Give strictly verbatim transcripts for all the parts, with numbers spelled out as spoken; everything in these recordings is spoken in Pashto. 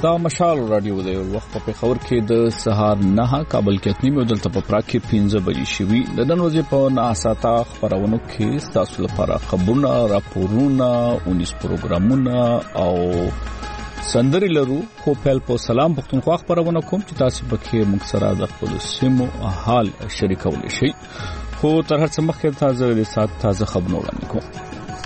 دا مشال رادیو دی وخت په خبر کې د سهار نه کابل کې اتنی مو دلته په پراکې پنځه بجې شوي د نن ورځې په ناساتا خبرونو کې تاسو لپاره خبرونه راپورونه اونیس پروګرامونه او سندري لرو خو په په سلام پښتونخوا خبرونه کوم چې تاسو پکې موږ سره د خپل سیمو حال شریکول شي خو تر هر څه مخکې تازه د سات تازه خبرونه وړاندې کوم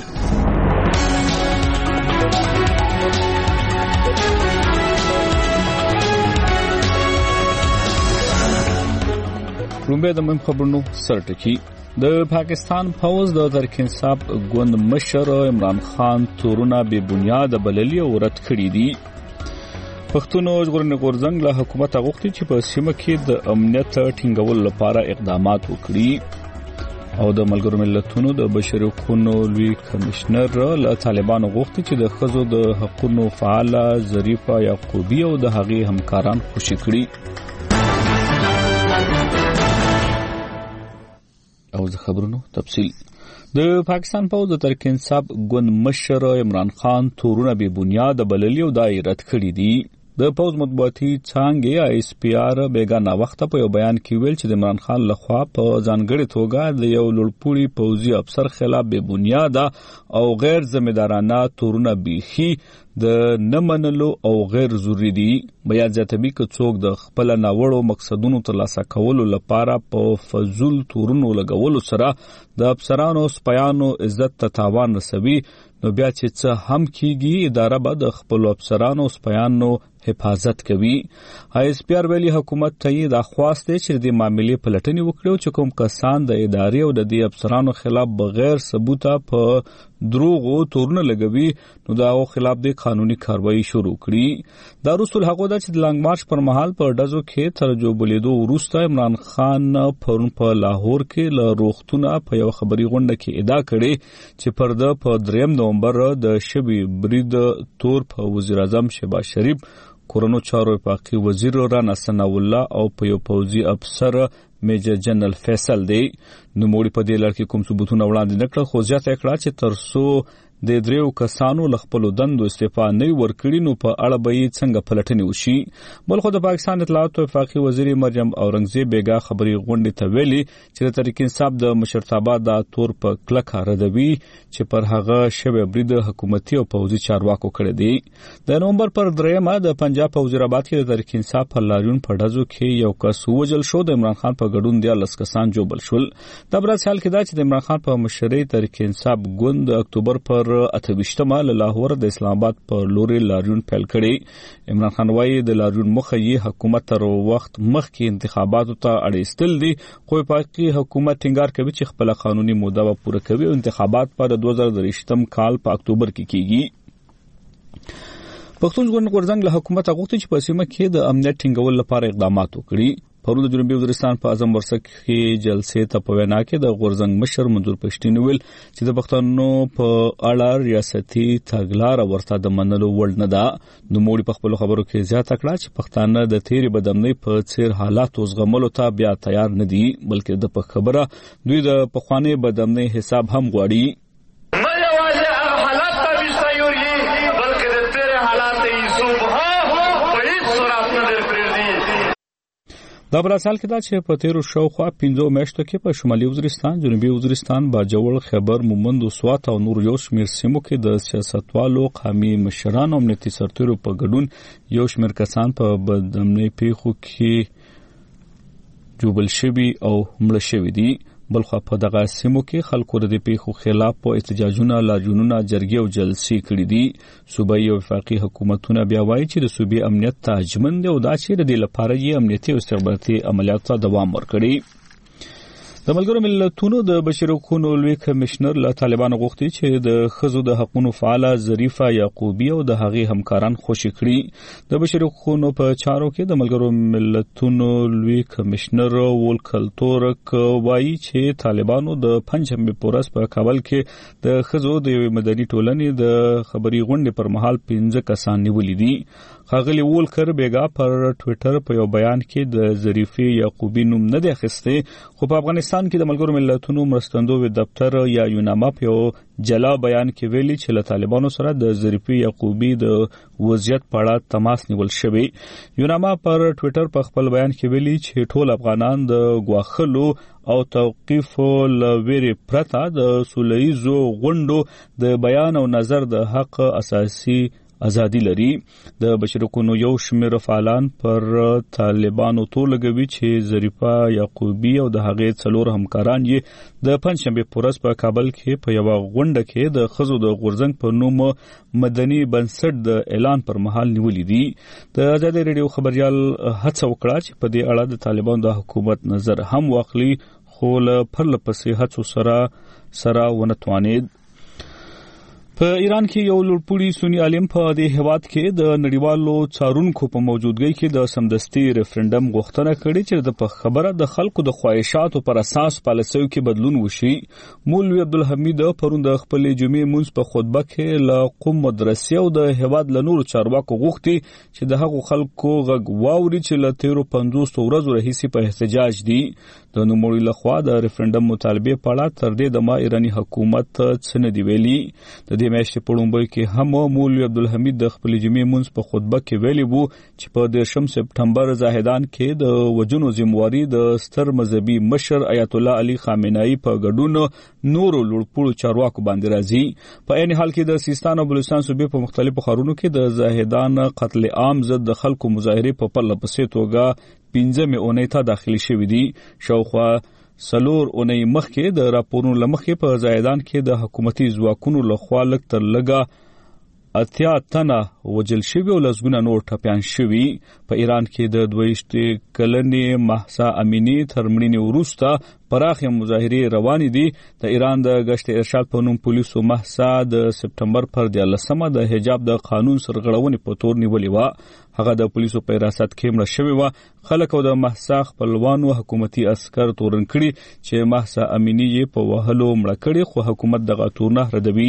رومبه د مهم خبرونو سرټکی د پاکستان فوز د تحریک انصاف ګوند مشر عمران خان تورونه به بنیاد بللی او رد کړی دي پښتون ژغورنې غورځنګ له حکومت غوښتي چې په سیمه کې د امنیت ټینګولو لپاره اقدامات وکړي او د ملګرو ملتونو د بشري حقوقو لوی کمشنر له طالبانو غوښتي چې د خزو د حقوقو فعال ظریفه یعقوبی او د هغې همکاران خوشي کړي او د خبرونو تفصیل د پاکستان فوج د تحریک انصاف ګوند مشر عمران خان تورونه به بنیاد بللی او دایره کړی دي د فوج مطبوعاتي څانګې آی اس پی آر بیگانه وخت په یو بیان کې ویل چې د عمران خان لخوا په ځانګړي توګه د یو لوړپوړي پوځي افسر خلاف به بنیاد او غیر ذمہدارانه تورونه بیخي د نمنلو او غیر ضروري دي بیا ځاتبي که څوک د خپل ناوړو مقصدونو ترلاسه کولو لپاره په فزول تورونو لګولو سره د افسرانو سپیانو عزت ته تاوان رسوي نو بیا چې څه هم کیږي اداره به د خپل افسرانو سپیانو حفاظت کوي آی اس پی آر ویلي حکومت ته یې دا خواست دی چې د معاملې پلټنې وکړي چې کوم کسان د ادارې او د دې افسرانو خلاف بغیر ثبوته په دروغو تورونه لګوي نو دا او خلاف د قانوني کاروایی شروع کړي دا رسول هغه د چې د لانګ مارچ پر مهال په ډزو کې تر جوړبلیدو وروسته عمران خان پرون په لاهور کې له روغتونه په یو خبري غونډه کې ادعا کړې چې پر د په دریم نومبر د شبي برید تور په وزیر اعظم شهباز شریف کورونو چارو وفاقي وزیر رانا ثنا الله او په یو پوځي افسر میجر جنرال فیصل دی نو موړي په دې لړ کې کوم ثبوتونه وړاندې نکړل خو ځکه کړه چې ترسو د دریو کسانو لخپلو دندو استعفا نه ورکړي نو په اړه به څنګه پلټنې وشي بل خو د پاکستان اطلاعات او وفاقي وزیر مریم اورنګزیب بیگا خبري غونډې ته ویلي چې د تحریک انصاف د مشرتابه د تور په کلکه ردوي چې پر هغه شوه برید حکومتي او پوځي چارواکو کړی دی د نومبر پر دریمه د پنجاب او وزیرآباد کې د تحریک انصاف په لاریون په ډزو کې یو کس وژل شو د عمران خان په ګډون دی لس کسان جوړ شول د برات حال کې دا چې د عمران خان په مشرۍ تحریک انصاف ګوند د اکتوبر پر اتهشتمه له لاهور د اسلام آباد پر لوري لاریون پیل کړي عمران خان وايي د لاریون مخه یې حکومت تر وخت مخکې انتخاباتو ته اړیستل دي خو پاکي حکومت ټینګار کوي چې خپل قانوني موده پوره کوي او انتخابات پر دوه زره درې کال په اکتوبر کې کیږي پښتون ژغورنې غورځنګ له حکومت غوښتي چې په سیمه کې د امنیت ټینګولو لپاره اقدامات وکړي پرون د جنوبي وزیرستان په اعظم ورسک کې جلسې ته په وینا کې د غورځنګ مشر منظور پښتين ویل چې د پښتنو په اړه ریاستي تګلارې ورته د منلو وړ نه ده نو موږ په خپل خبرو کې زیاته کړه چې پښتانه د تیری بدمنۍ په څیر حالات زغملو ته بیا تیار نه دي بلکې د په خبره دوی د پخوانی بدمنۍ حساب هم غواړي دا براسال کې دا چې په تیرو شاوخوا پنځو میاشتو کې په شمالي وزیرستان جنوبي وزیرستان باجوړ خیبر مومند او سوات او نور یو شمېر سیمو کې د سیاستوالو قومي مشرانو امنیتي سرتیرو په ګډون یو شمېر کسان په بدامنۍ پیښو کې جوړل شوي او مړه شوي دي بلخو په دغه سیمو کې خلکو د پیښو خلاف په احتجاجونه لاریونونه جرګې او جلسې کړې دي صوبایي او وفاقي حکومتونه بیا وایي چې د صوبې امنیت ته اجمن دي او دا چې د دې لپاره یې امنیتي او استخباراتي عملیاتو ته دوام ورکړي د ملګرو ملتونو د بشري حقوقو لوی کمشنر له طالبانو غوښتي چې د خزو د حقوقو فعال ظریفه یعقوبی او د هغې همکاران خوشي کړي د بشري حقوقو په چارو کې د ملګرو ملتونو لوی کمشنر ولکل تورک وایي چې طالبانو د پنځمې پورس په کابل کې د خزو د مدني ټولنې د خبري غونډې پر مهال پنځه کسان نیولې دي ښاغلي وولکر بیګا پر ټوئیټر په یو بیان کې د ظریفې یعقوبی نوم نه دی اخیستی، خو په افغانستان کې د ملګرو ملتونو مرستندوی دفتر یا یوناما په یو جلا بیان کې ویلي چې له طالبانو سره د ظریفې یعقوبی د وضعیت په اړه تماس نیول شوی. یوناما پر ټوئیټر په خپل بیان کې ویلي چې ټول افغانان د غواخلو او توقیف لویری پرته د سولهییزو غونډو د بیان او نظر د حق اساسي ازادي لري. د بشرکونو یو شمېر فعالان پر طالبانو تور لګوي چې ظریفه یعقوبی او د هغې څلور همکاران یې د پنځشنبې په ورځ په کابل کې په یوه غونډه کې د ښځو د غورځنګ په نوم مدني بنسټ د اعلان پر مهال نیولي دي. د ازادي راډیو خبريال هڅه وکړه چې په دې اړه د طالبانو د حکومت نظر هم واخلي، خو له پرله پسې هڅو سره سره ونه توانید. په ایران کې یو لوړپوړي سنی عالم په دې هیواد کې د نړیوالو څارونکو په موجودګۍ کې د سمدستي ریفرندم غوښتنه کړې چې د په خبره د خلکو د خواهشاتو پر اساس پالیسیو کې بدلون وشي. مولوي عبدالحمید پرون د خپل جمعې مونځ په خطبه کې له قم مدرسې او د هیواد له نورو چارواکو غوښتي چې د هغو خلکو غږ واوري چې له تیرو پنځوس ورځو راهیسې په احتجاج دي. د نوموړي لخوا د ریفرندم مطالبه په اړه تر دې دمه ایرانی حکومت څه نه دی ویلي. د دې میاشتې په لومړۍ کې هم مولوي عبدالحمید د خپل جمعې مونځ په خطبه کې ویلي وو چې په دېرشم سپټمبر زاهدان کې د وژنو ذمہواري د ستر مذهبي مشر آیت الله علي خامنه‌ای په ګډون نورو لوړپوړو چارواکو باندې راځي. په عین حال کې د سیستان او بلوچستان صوبې په مختلفو ښارونو کې د زاهدان قتل عام ضد د خلکو مظاهرې په پرله پسې توګه پنځمې اونۍ ته داخلي شوې دي. شاوخوا سلور اونۍ مخکې د راپورونو لمخې په زاهدان کې د حکومتي ځواکونو لخوا لږ تر لږه اتیا تنه وجل شوي او لسګونه نور ټپیان شوي. په ایران کې د دویشتې کلنې مهسا امینی تر مړینې وروسته پراخې مظاهرې روانې دي. د ایران د گشت ارشاد په نوم پولیسو مهسا د سپټمبر پر دیارلسمه د حجاب د قانون سرغړونې په تور نیولې وه. هغه د پولیسو په حراست کې مړه شوې وه. خلک او د مهسا خپلوانو حکومتي عسکر تورن کړي چې مهسا امینی یې په وهلو مړه کړي، خو حکومت دغه تورنه ردوي.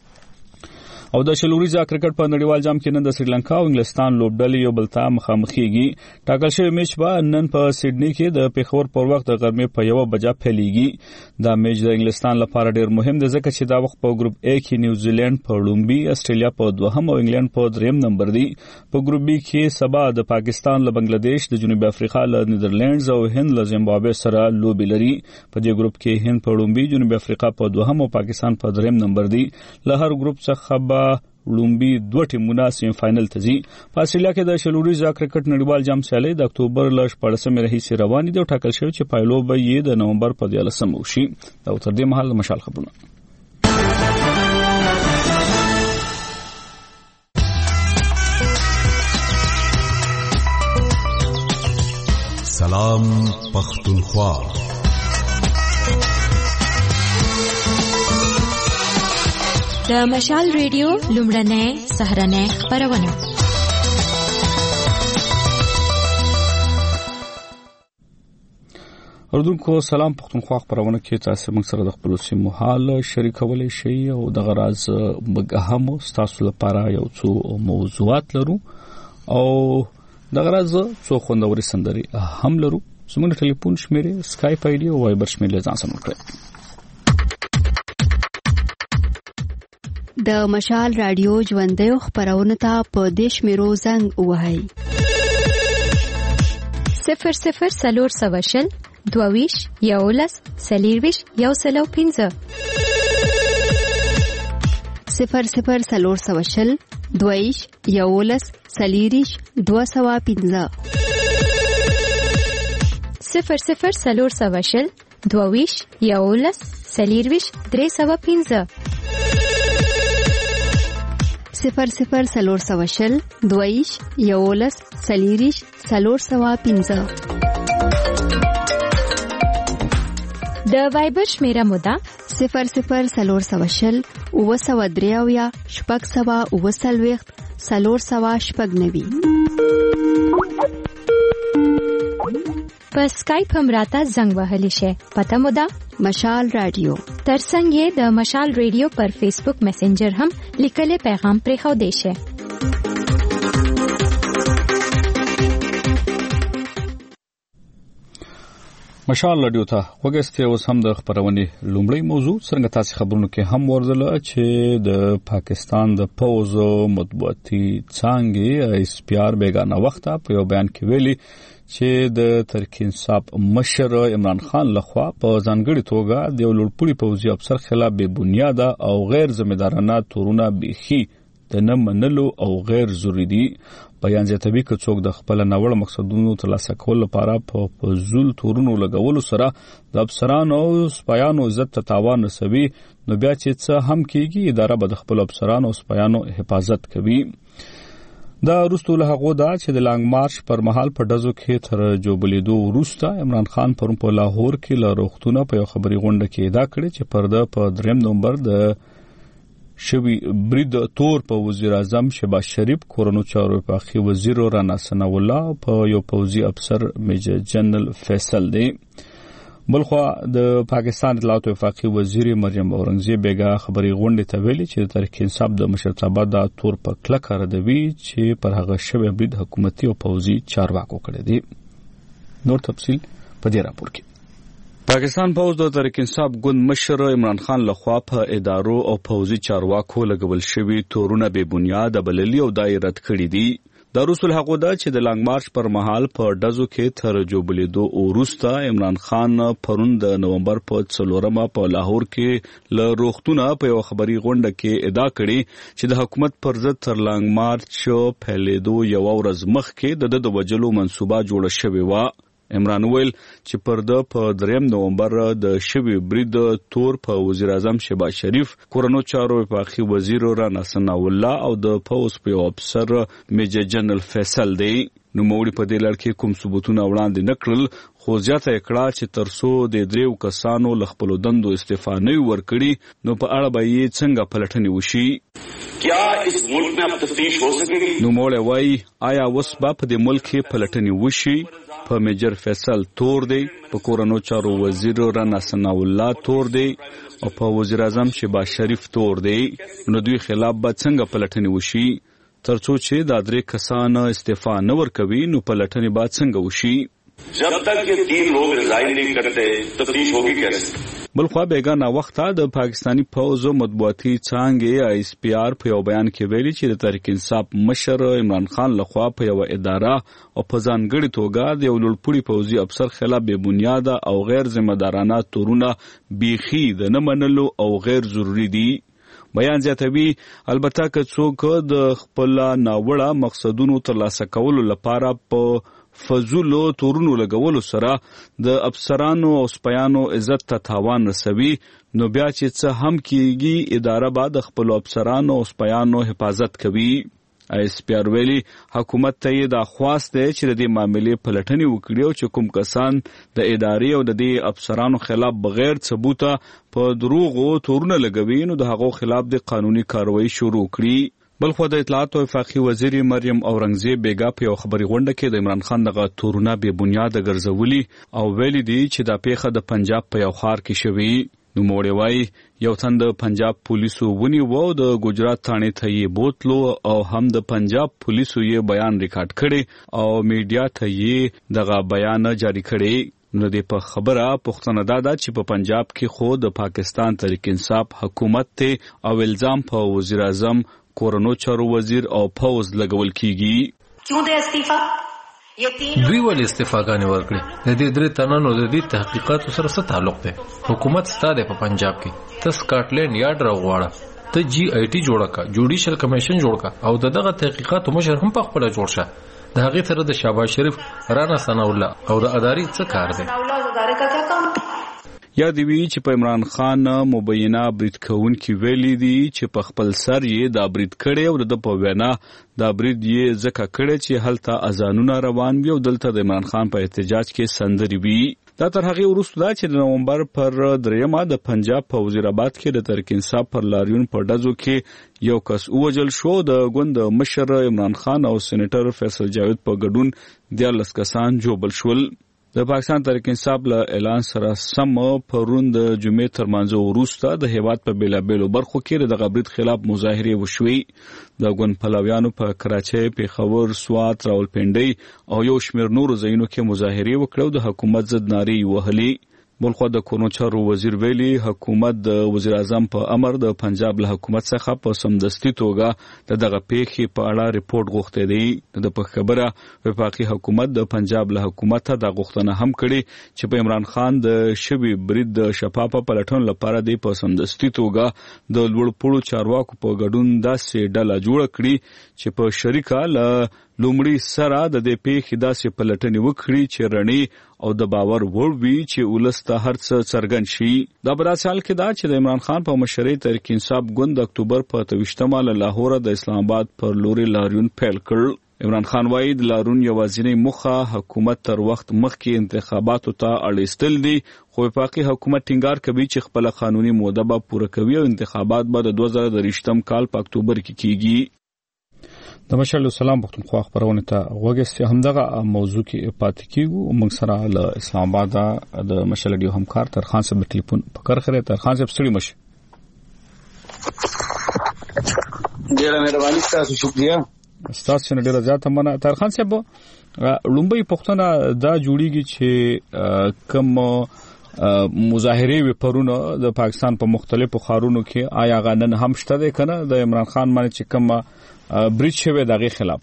او د شلوریزه کرکټ په نړیوال جام کې نن د سریلانکا او انګلستان لوبډلې یو بل ته مخامخېږي. ټاکل شوی میچ به نن په سیډني کې د پیښور پر وخت د غرمې په یوه بجه پیلېږي. دا میچ د انګلستان لپاره ډېر مهم دی ځکه چې دا وخت په ګروپ A کې نیوزیلند په لومبي، استرالیا په دوهم او انګلند په دریم نمبر دی. په ګروپ B کې سبا د پاکستان له بنگلاديش، د جنوبي افریقا له نیدرلینډز او هند له زیمبابوې سره لوبي لري. په دې ګروپ کې هند په لومبي، جنوبي افریقا په دوهم او پاکستان په دریم نمبر دی. له هر ګروپ څخه لومبي دوه ټیمونه سیم فائنل ته ځي. په استرالیا کې د شلوریزه کرکټ نړیوال جام سیالي د اکتوبر ل شپږمې راهیسې روانې دي او ټاکل شوی چې پایلو به یې د نومبر په دیارلسمه وشي. دا تر دې مهال مشال خبرونه. سلام پختونخوا. د مشال ریډیو لومړنۍ سهارنۍ خبرونه. اردوونکو سلام پختونخوا خبرونه کې تاسو موږ سره د خپل سیمو حال شریکولای شئ او د غراز مګهم تاسو لپاره یو څو موضوعات لرو او د غراز څو خوندوري سندري هم لرو. زموږ ټلیفون شمیره سکایپ آی ډي او وایبر شمیره ځان سم کړئ. د مشال رادیو ژوندۍ خبرونه ته په دیش میرو زنګ وهاي صفر صفر سلور سواشل دوویش یولس سلیرویش یو سلو پینزه صفر صفر سلور سواشل دوویش یولس سلیریش دو سوا پینزه صفر صفر سلور سواشل دوویش یولس سلیرویش درې سوا پینزه صفر صفر سلور سواشل دویش یولس سلیریش سلور سوا پینزه. د وایبر شمیره مودا صفر صفر سلور سواشل اوه سوا دریاویا شپږ سوا اوه سلویخت سلور سوا شپږ نوي. په سکایپ هم راته زنګ وهلی شي. پته مودا مشال رادیو. ترڅنګ یې د مشال ریډیو پر فیسبوک میسنجر هم لیکلي پیغام پرې خو دی شي. مشال رادیو ته وګستې اوس هم د خبرونې لومړی موضوع څنګه تاسو خبرونه کې هم ورزله چې د پاکستان د پوز مطبوعاتي څانګې اس پی آر بیگانه وخت په یو بیان کې ویلي چې د ترکین صاحب مشر عمران خان لخوا په ځانګړي توګه د لوړپوړي پوځي افسر خلاف بے بنیاده او غیر ذمہدارانه تورونه بيخي د نه منلو او غیر ضروري دي. بیان زیاتوي چې څوک د خپل ناوړه مقصدونو ترلاسه کول لپاره په فزول تورونو لګولو سره د افسرانو او سپایانو عزت ته تاوان رسوي نو بیا چې څه هم کیږي اداره به د خپل افسرانو او سپایانو حفاظت کوي. دا وروسته له هغه دا چې د لانګ مارچ پر مهال په دزو کې تر جوبلیدو وروسته عمران خان پرون په لاهور کې له روغتونه په یو خبري غونډه کې ادا کړې چې پرده په دریم نومبر د شوی برید تور په وزیر اعظم شهباز شریف کورونو چارو پاخي وزیر رانا ثنا الله په یو پوځي افسر میجر جنرال فیصل دی. بلخو د پاکستان اطلاعات وفاقي وزیر مریم اورنګزیب بیگا خبري غونډه ته ویلي چې ترکین صاحب د مشرتابه د تور په کلک ردوي چې پر هغه شوی برید حکومتي او پوځي چارواکو کړی دی. نور تفصيل په دې راپور کې. پاکستان پوز د ترکین صاحب ګوند مشر عمران خان لخوا په ادارو او پوځي چارواکو لګول شوی تورونه بے بنیاد بللی او دایره کړی دي. د رسول حقو دا چې د لانګ مارچ پر مهال په دزو کې تر جوبلیدو وروسته عمران خان پرون د نومبر په څلورمه په لاهور کې له روغتونه په یو خبري غونډه کې ادا کړي چې د حکومت پر ضد تر لانګ مارچ پیلېدو یو ورځ مخکې د د وجلو منصوبه جوړه شوې و. عمران ویل چې پر د په دریم نومبر د شوی برید تور په وزیر اعظم شهباز شریف کورونو چارو پاخي وزیر رانا ثنا الله او د پوز په افسر میجر جنرال فیصل دی. نو موړي په دې لړ کې کوم ثبوتونه وړاندې نکړل خو زیاته کړه چې ترسو د دریو کسانو لخپلو دندو استعفا نه ورکړي نو په اړه به یې څنګه پلټنې وشي. کیا اس ملک میں اب تفتیش ہو سکے گی؟ نو موړي وای آیا وس با په دې ملک کې پلټنې وشي؟ په میجر فیصل تور دی، په کورونو چارو وزیر رانا ثنا الله تور دی او په وزیر اعظم شهباز شریف تور دی. نو دوی خلاف به څنګه پلټنې وشي؟ ترڅو چې دا درې کسان استعفا نه ورکوي نو پلټنې به څنګه وشي؟ जब तक ये तीन लोग रिजाइन नहीं करते तफ्तीश होगी कैसे؟ بلخوا بیگانه وخته د پاکستانی پوز مطبوعاتي څانګې اس پی آر په یو بیان کې ویلي چې د تحریک انصاف مشر عمران خان لخوا په یو اداره او په ځانګړي توګه د یو لوړپوړي پوځي افسر خلاف بے بنیاده او غیر ذمہ دارانه تورونه بيخي د نه منلو او غیر ضروري دي. بیان زیاتوي البته که څوک د خپل ناوړه مقصدونو ترلاسه کولو لپاره په فزولو تورونو لګولو سره د افسرانو او سپایانو عزت ته تاوان رسوي نو بیا چې څه هم کیږي اداره به د خپل افسرانو او سپایانو حفاظت کوي. ایس پی آر ویلي حکومت ته یې دا خواست دی چې د دې معاملې پلټنې وکړي او چې کوم کسان د ادارې او د دې افسرانو خلاف بغیر ثبوته په دروغو تورونه لګوي نو د هغو خلاف د قانوني کاروایی شروع کړي. بلخو د اطلاعات او وفاقي وزیر مریم اورنګزیب بیگا په یو خبري غونډه کې د عمران خان دغه تورونه بے بنیاده ګرځولي او ویلي دي چې دا پیښه د پنجاب په یو ښار کې شوې. نو موړي وای یو تن د پنجاب پولیسو ونی وو د ګجرات تھانې ته یې بوتلو او هم د پنجاب پولیسو یې بیان ریکارډ کړي او میډیا ته یې دغه بیان جاری کړي. نو د په خبره پښتنه دا ده چې په پنجاب کې خو د پاکستان تحریک انصاف حکومت ته او الزام په وزیر اعظم کورونو چارو وزیر او پوز لګول کیږي. کیوں دے استعفا؟ دوی ول استعفاګانې ورکړي. د دې درې تنانو د دې تحقیقات سره څه تعلق دی؟ حکومت ستاده په پنجاب کې ته سکاټلند یارډ راغواړه، ته جی آی ټی جوړه کا، جوډیشل کمیشن جوړ کا او دغه تحقیقات مشر هم په خپل جوړ شه. د هغه سره د شهباز شریف رانا ثنا الله او د اداري څه کار دی؟ یا دی وی چې په عمران خان مبینه برید کوونکي ویلي دي چې په خپل سر یې دا برید کړی او د په وینا دا برید یې ځکه کړی چې هلته اذانونه روان وي او دلته د عمران خان په احتجاج کې سندري وي. دا تر هغه وروسته دا چې د نومبر پر دریمه د پنجاب په وزیرآباد کې د تحریک انصاف پر لاریون په ډزو کې یو کس ووژل شو. د ګوند مشر عمران خان او سېنیټر فیصل جاوید په ګډون دیارلس کسان جوبل شول. د پاکستان تحریک انصاف له اعلان سره سم پرون د جمعې تر منځ وروسته د هیواد په بیلابیلو برخو کې د غبرګ خلاف مظاهره وشوې د ګوند پلویانو په کراچۍ، پیښور، سوات، راولپنډۍ او یو شمېر نورو ځایونو کې مظاهره وکړو د حکومت ضد نارې وهلې. بلخو د کورنو چارو وزیر ویلي حکومت د وزیر اعظم په امر د پنجاب له حکومت څخه په سمدستي توګه د دغه پیښې په اړه ریپورت غوښتی دی. د په خبره وفاقي حکومت د پنجاب له حکومت د غوښتنه هم کړي چې په عمران خان د شوی برید د شفافه پلټنو لپاره دی په سمدستي توګه د لوړ پوړو چارواکو په ګډون داسې ډله جوړه کړي چې په شریکه له لومړي سره د دې پیښې داسې پلټنې وکړي چې رڼې او د باور وړ وي چې ولس ته هر څه څرګند شي. دا په داسې حال کې ده چې د عمران خان په مشرۍ تحریک انصاف ګوند د اکتوبر په اته ویشتمه له لاهوره د اسلام آباد پر لوري لاریون پیل کړ. عمران خان وایي د لاریون یوازینی موخه حکومت تر وخت مخکې انتخاباتو ته اړ ایستل دي، خو وفاقي حکومت ټینګار کوي چې خپل قانوني موده به پوره کوي او انتخابات به د دوه زره درویشتم کال په اکتوبر کې کیږي. د مشال السلام پښتونخوا خبرونه ته وګورئ. همدغه موضوع کې پاتې کیږو. موږ سره له اسلام آباد د مشال ډیو همکار تر خان صاحب ټلیفون په کار خره تر خان صاحب ستړي مشه. ډیره مهرباني تاسو، شکریہ. تاسو نه ډیره زیاته مننه. تر خان صاحب لومبي پښتنه دا جوړیږي چې کوم مظاهره وی پرونه د پاکستان په مختلفو ښارونو کې آیا غنن هم شته ده کنه د عمران خان باندې چې کوم بریټ شوی دغه خلاف.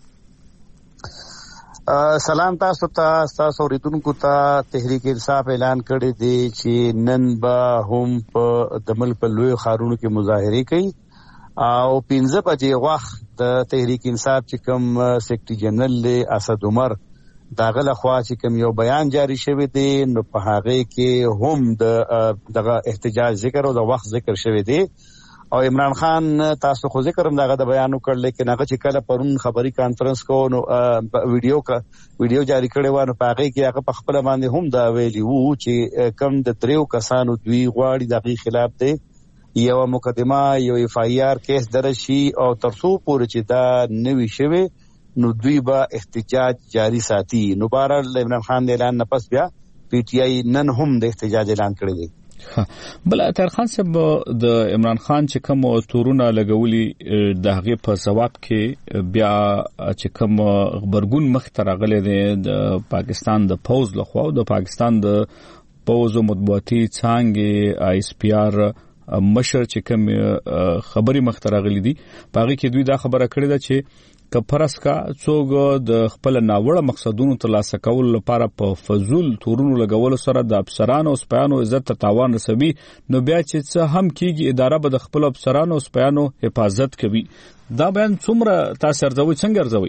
سلام تاسو ته، تاسو ریتونکو ته. تحریک انصاف اعلان کړی دی چې نن به هم په د ملک په لوی ښارونو کې مظاهره کوي او پنځه بجې وخت د تحریک انصاف چې کوم سیکرټری جنرال له اسد عمر داغه لخوا چې کوم یو بیان جاری شوی دی نو په هغه کې هم د دغه احتجاج ذکر او د وخت ذکر شوی دی او عمران خان تاسو خو ذکر هم دغه د بیان وکړ، لیکن هغه چې کله پرون خبري کانفرنس کو نو ویډیو کا ویډیو جاری کړي و نو په هغه کې هغه په خپل باندې هم دا ویلي وو چې کم د دریو کسانو دوی غواړي دغه خلاف دی یو مقدمه یو اف آی آر کیس درج شي او ترڅو پورې چې دا نوي شوی نو دوی به احتجاج جاری ساتي. نو بهرحال عمران خان د اعلان نه پس بیا پی ټی آی نن هم د احتجاج اعلان کړی دی. بل تر خان صاحب د عمران خان چې کوم تورونه لګولي د هغه په جواب کې بیا چې کوم خبرګون مخ ته راغلي دی د پاکستان د پوز لخوا او د پاکستان د پوز مطبوعاتي څانګې آی اس پی آر مشر چې کوم خبري مخ ته راغلي دي په هغه کې دوی دا خبره کړې ده چې کفرس کا څوګ د خپل ناوړه مقصدونو ترلاسه کول لپاره په فزول تورونو لګول سره د افسرانو او سپیانو عزت ته تاوان رسوي نو بیا چې څه هم کیږي اداره به د خپل افسرانو او سپیانو حفاظت کوي. دا بیان څومره تاسو ارزوي څنګه ارزوي؟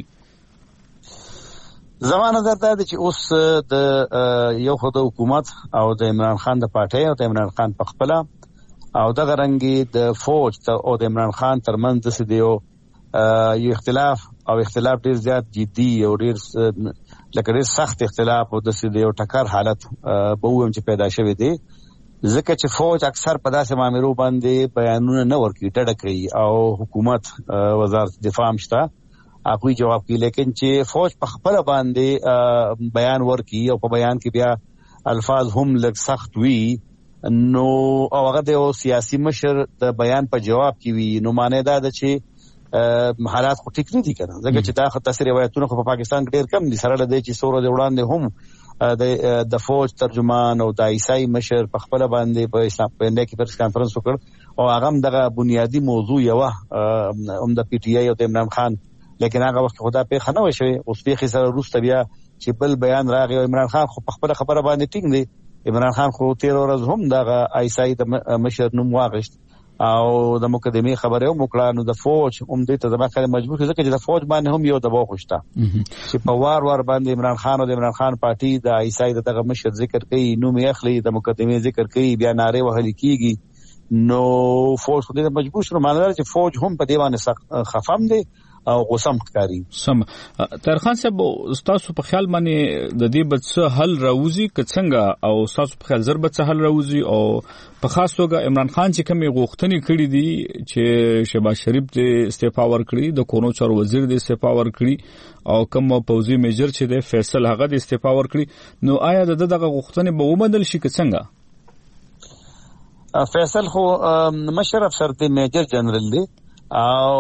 زمانه درته چې اوس د یو خو د حکومت او د عمران خان د پارټي او د عمران خان په خپل او د غرنګي د فوج او د عمران خان ترمنځ د سديو یو اختلاف او اختلاف ډیر زیات جدي او ډیر لکه ډیر سخت اختلاف او د سدي او ټکر حالت به ووم چې پیدا شوی دی ځکه چې فوج اکثر په داسې معاملو باندې بیانونه نه ورکوي، ټډه کوي او حکومت وزارت دفاع مشته هغوی جواب کوي، لیکن چې فوج په خپل باندې بیان ورکوي او په بیان کې بیا الفاظ هم لږ سخت وي نو او هغه د سیاسي مشر د بیان په جواب کې وي نو معنی دا ده چې حالات خو ټیک نه دي کنه ځکه چې دا خطر روایتونه خو په پاکستان کې ډیر کم دي سره لدی چې سوره د وړاندې هم د د فوج ترجمان او د عیسائی مشر په خپل باندې په اسلام په انډیا کې پریس کانفرنس وکړ او هغه دغه بنیادی موضوع یو هم د پی ټی آی او د عمران خان لیکن هغه وخت خدا په خنه وشوي اوس په سره روسته بیا چې بل بیان راغی او عمران خان خو په خپل خبره باندې ټینګ دی. عمران خان خو تیر ورځ هم دغه عیسائی د مشر نوم واغشت او د مقدمه خبره هم وکړه نو د فوج هم دې ته ځکه کله مجبور ځکه چې د فوج باندې هم یو دباو خوشته چې په وار وار باندې عمران خان او د عمران خان پارټي د عیسائی دغه مشر ذکر کوي نو مې اخلي د مقدمه ذکر کوي بیا ناره وهل کیږي نو فوج خو دې مجبور شو. معنی چې فوج هم په دې باندې خفم دي او غوسم ښکاری. سم تر خان صاحب تاسو په خیال باندې د دې بڅ حل راوځي که څنګه او تاسو په خیال زر بڅ حل راوځي او په خاص توګه عمران خان چې کومې غوښتنې کړې دي چې شهباز شریف د استعفا ورکړي د کورونو چارو وزیر د استعفا ورکړي او کوم پوزي میجر چې د فیصل هغه د استعفا ورکړي نو آیا د دغه غوښتنې به ومنل شي که څنګه؟ فیصل خو مشر افسر دی میجر جنرال دی او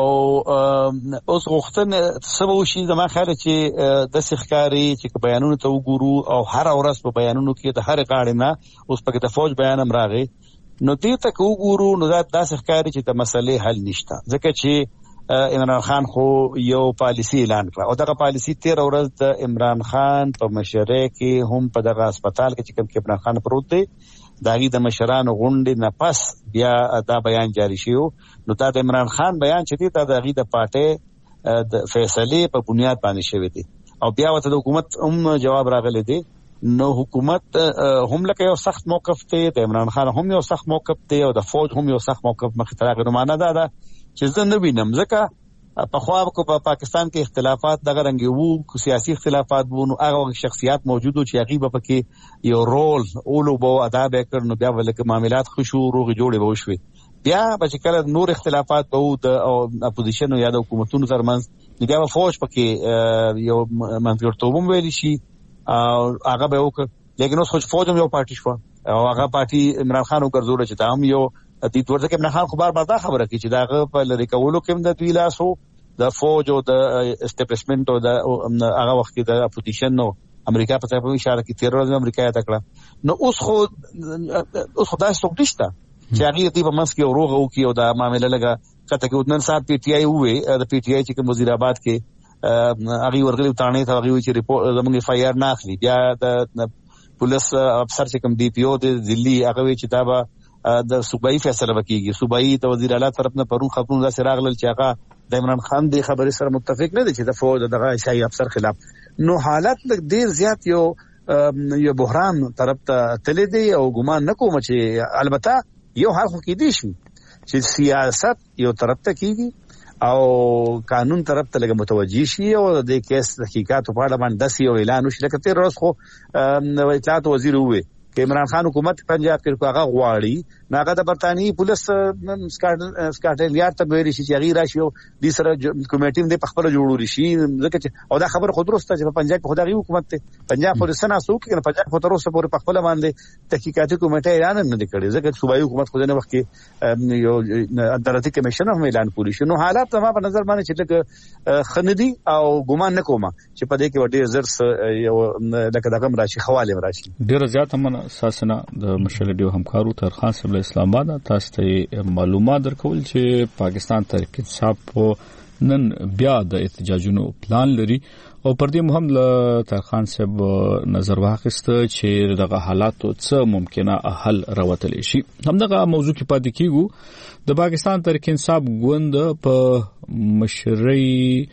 اوس غوښتنه سبا وشي د ما خیال چې د سخکاری چې بیانونه ته وګورو او هر ورځ په بیانونو کې د هر غاړې نه اوس په د فوج بیان هم راغی نو دې ته وګورو نو دا د سخکاری چې د مسلې حل نشته ځکه چې عمران خان خو یو پالیسی اعلان کړ او دغه پالیسی تیر ورځ د عمران خان په مشره کې هم په دغه هسپتال کې چې کوم کې عمران خان پروت دی داغي د مشرانو غونډې نه پس بیا دا بیان جاری شو نو دا د عمران خان بیان چې دی دا داغي د پارټي د فیصله په بنیاد باندې شوی دی او بیا وته د حکومت هم جواب راغلی دی نو حکومت هم لکه یو سخت موقف دی د عمران خان هم یو سخت موقف دی او د فوج هم یو سخت موقف مخې ته راغلی معنا دا ده چې زه نه وینم ځکه په خوا کو په پاکستان کې اختلافات دغه رنګ وو سیاسي اختلافات وو نو هغه شخصیات موجودو چې هغه په کې یو رول اولو بو ادا وکړ نو بیا ولکه معاملات خوشو روغ جوړې وو شوي بیا چې کله نور اختلافات وو د اپوزیشن یا د حکومتونو ترمنځ بیا فوج پکې یو منځګړتوب ویل شي او هغه به وکړ لیکن اوس فوج هم یو پارټي شو او هغه پارټي عمران خان وګرځول چې دا هم یو د دې ورته کې عمران خان خو بار بار دا خبره کوي چې دا په لری کولو کې د دوی لاسو د فوج او د اسټابلیشمنت او د هغه وخت کې د اپوزیشن نو امریکا په طرف اشاره کوي تیر ورځ امریکا ته کړه نو اوس خو اوس خدای څوکټشتا چې هغه دې په منځ کې وروغه او کې او دا معاملې لګه کته کې ودنن سات پی ټی آی وې د پی ټی آی چې کوم وزیر آباد کې هغه ورغلی تانه ته هغه چې ریپورت زموږ اف آی آر نه اخلي بیا د پولیس افسر چې کوم ډي پی او د دلی هغه چې دا د صوبایي فیصله وکړي صوبایي د وزیر اعلی طرف نه پرون خبرونه دا سراغل چې هغه د عمران خان د خبرې سره متفق نه دي چې د فوج دغه شای افسر خلاف نو حالت ډیر زیات یو یو بحران طرف ته تللی دی او ګمان نکوم چې البته یو حال خو کې دي شي چې سیاست یو طرف ته کیږي او قانون طرف ته لګ متوجي شي او د کیس تحقیقات په اړه باندې داسې یو اعلان وشي لکه تیر ورځ خو اطلاعات وزیر وې چې عمران خان حکومت پنجاب کې هغه غواړي ناګه د برتانی پولیس سکاټلند یارد ته ویل شي چې غیر راشي او د سره کمیټې د خپل جوړول شي ځکه چې او دا خبر خود درسته چې په پنجاب کې خدای حکومت ته پنجاب پولیس نه سوق کې پنجاب په تر اوسه پورې په خپل باندې تحقیقاتي کمیټه اعلان نه کړي ځکه صوبایي حکومت خو نه وخت کې یو عدالتي کمیشن هم اعلان کولی شي نو حالات ما په نظر باندې چې لکه خندي او ګمان نکوم چې په دې کې وړي زر یو لکه دغه راشي خواله راشي ډیر زیات هم اساسنا د مشر ډیو همکارو تر خان صاحب اسلام آباد تاسو ته معلومات درکول چې پاکستان تحریک انصاف نن بیا د احتجاجونو پلان لري او پر دې مهم له تر خان صاحب نظر واخیسته چې دغه حالاتو څه ممکنه حل راوتلی شي همدغه موضوع کې پاتې کیږو د پاکستان تحریک انصاف ګوند په مشرۍ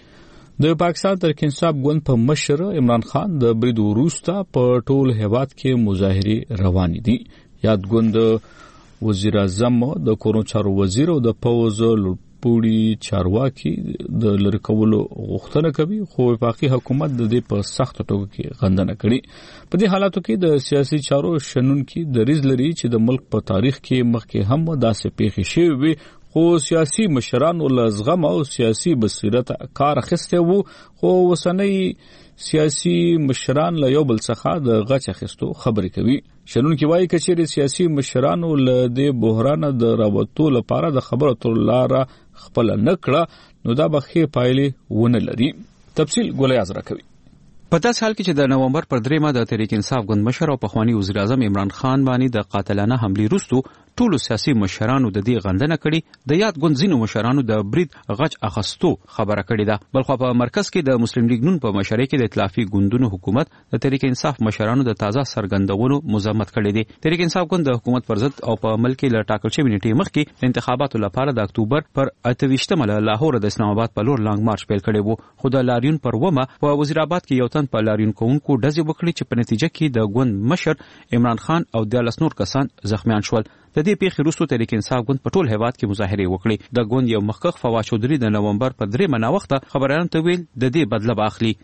د پاکستان تحریک انصاف ګوند په مشر عمران خان د برید وروسته په ټول هیواد کې مظاهرې روان دي یاد ګوند وزیر اعظم د کورونو چارو وزیر او د پوز لوړپوړي چارواکي د لری کولو غوښتنه کوي خو وفاقي حکومت د دې په سخت توګه کې غندنه کړي په دې حالاتو کې د سیاسي چارو شنونکي د ریز لري چې د ملک په تاریخ کې مخکې هم داسې پیښې شوې وي خو سیاسي مشرانو له زغم او سیاسي بصیرت کار اخیسته وو خو وسنۍ سیاسي مشران له یو بل څخه د غچ اخیستو خبرې کوي شنونکي وایي چې سیاسي مشرانو له دې بحران د راوتو لپاره د خبرو تر لاره خپل نکړه نو دا به ښه پایلې ونه لري تفصیل ګولې ازرا کوي په داس حال کې چې د نومبر پر دریمه د تحریک انصاف ګوند مشر او پخوانی وزیر اعظم عمران خان باندې د قاتلانه حمله وروسته ټولو سیاسي مشرانو د دې غندنه کړي د یاد ګوند ځینو مشرانو د برید غچ اخستو خبره کړې ده بلخو په مرکز کې د مسلم لیگ نون په مشرۍ کې د ائتلافي ګوندونو حکومت د تحریک انصاف مشرانو د تازه سرګندونو مذمت کړې دي تحریک انصاف ګوند د حکومت پر ضد او په ملک کې له ټاکل شوی نیټې مخکې انتخاباتو لپاره د اکتوبر پر اته ویشتمه له لاهور د اسلام آباد په لور لانګ مارچ پیل کړی وو خو د لاریون پر ومه په وزیر آباد کې یو تن پولیسان په لاریون کوونکو ډزې وکړې چې په نتیجه کې د ګوند مشر عمران خان او دیارلس نور کسان زخمیان شول. د دې پیښې وروسته تحریک انصاف ګوند په ټول هیواد کې مظاهرې وکړې. د ګوند یو مخکښ فواد چودري د نومبر په درېمه ناوخته خبريالانو ته ویل د دې بدله به اخلي.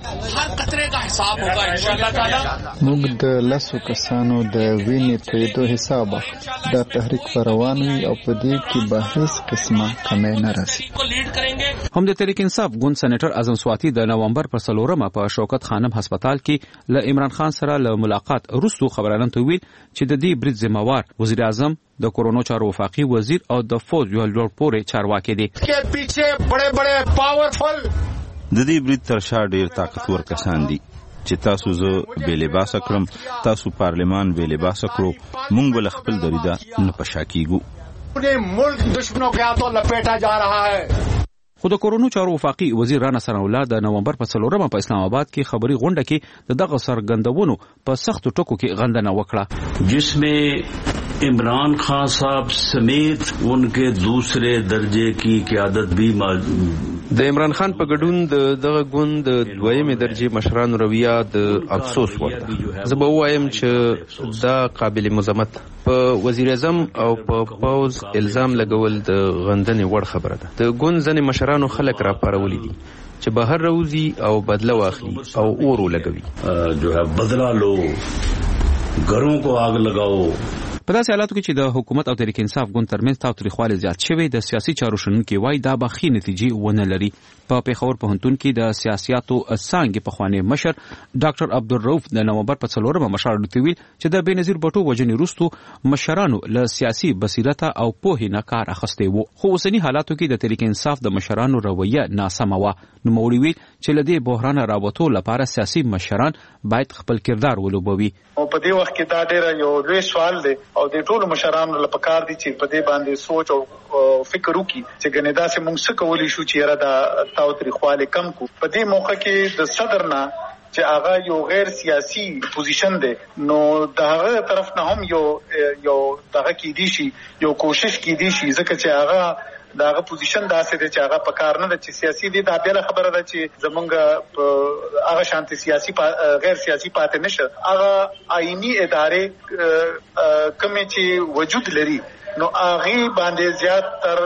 موږ د لسو کسانو د وینې تویدو حساب اخلو. دا تحریک پر روان وي او په دې کې به هیڅ قسمه کمی نه راسي. هم د تحریک انصاف ګوند سېنیټر اعظم سواتی د نومبر پر څلورمه په شوکت خانم هسپتال کې له عمران خان سره له ملاقات وروسته خبريالانو ته ویل چې د دې برید ذمہوار وزیر اعظم د کورونو چارو وفاقي وزیر او د فوج یو لوړ پورې چارواکي دي. کې پیچھے بڑے بڑے پاورفل د دې برید تر شا ډیر طاقتور کسان دي چې تاسو زه بې لباسه کړم، تاسو پارلمان بې لباسه کړو، موږ بل خپل دریدا نه پشا کیږو. ملک دشمنوں کے ہاتھوں لپیٹا جا رہا ہے. خو د کورونو چارو وفاقي وزیر رانا ثناءالله د نومبر په څلورمه په اسلام آباد کې خبري غونډه کې د دغه سرګندونو په سختو ټکو کې غندنه وکړه، जिसमें इमरान खान साहब समेत उनके दूसरे दर्जे की क़यादत भी د عمران خان په ګډون د دغه ګوند د دویمې درجې مشرانو رویه د افسوس وړ. زه به وایم چې دا قابل مذمت په وزیر اعظم او په پوز الزام لګول د غندنې وړ خبره ده. د ګوند ځنې مشرانو خلک را پارولي دي چې بهر راوځي او بدله واخلي او اور ولګوي. جو ہے بدلا لو، घरों को आग लगाओ. په داسې حالاتو کې چې د حکومت او تحریک انصاف ګوند ترمنځ تاوتریخوالی زیات شوی، د سیاسي چارو شنونکي وایي دا به ښې نتیجې ونه لري. په پېښور پوهنتون کې د سیاسیاتو څانګې پخوانی مشر ډاکټر عبدالرؤف د نومبر په څلورمه مشر ورته ویل چې د بېنظیر بټو وژنې وروسته مشرانو له سیاسي بصیرته او پوهې نه کار اخیستی و، خو اوسني حالاتو کې د تحریک انصاف د مشرانو رویه ناسمه وه. نوموړي ویل چې له دې بحرانه راوتو لپاره سیاسي مشران باید خپل کردار ولوبوي. او په دې وخت کې دا ډېر یو لوی سوال دی او د ټولو مشرانو لپاره کار دي چې په دې باندې سوچ او فکر وکړي چې ګنې داسې موږ څه کولی شو چې یاره دا تاوتریخوالی کم کو. په دې موقع کې د صدر نه چې هغه یو غیر سیاسي پوزیشن دی، نو د هغه طرف نه هم یو یو دغه کېدی شي، یو کوشش کېدی شي، ځکه چې هغه داغه پوزیشن داسې دی چې هغه په کار نه ده چې سیاسي دي. دا بله خبره ده چې زمونږ په هغه شانتي سیاسي غیر سیاسي پاتې نشه. هغه آئینی ادارې کومې چې وجود لري نو هغې باندې زیات تر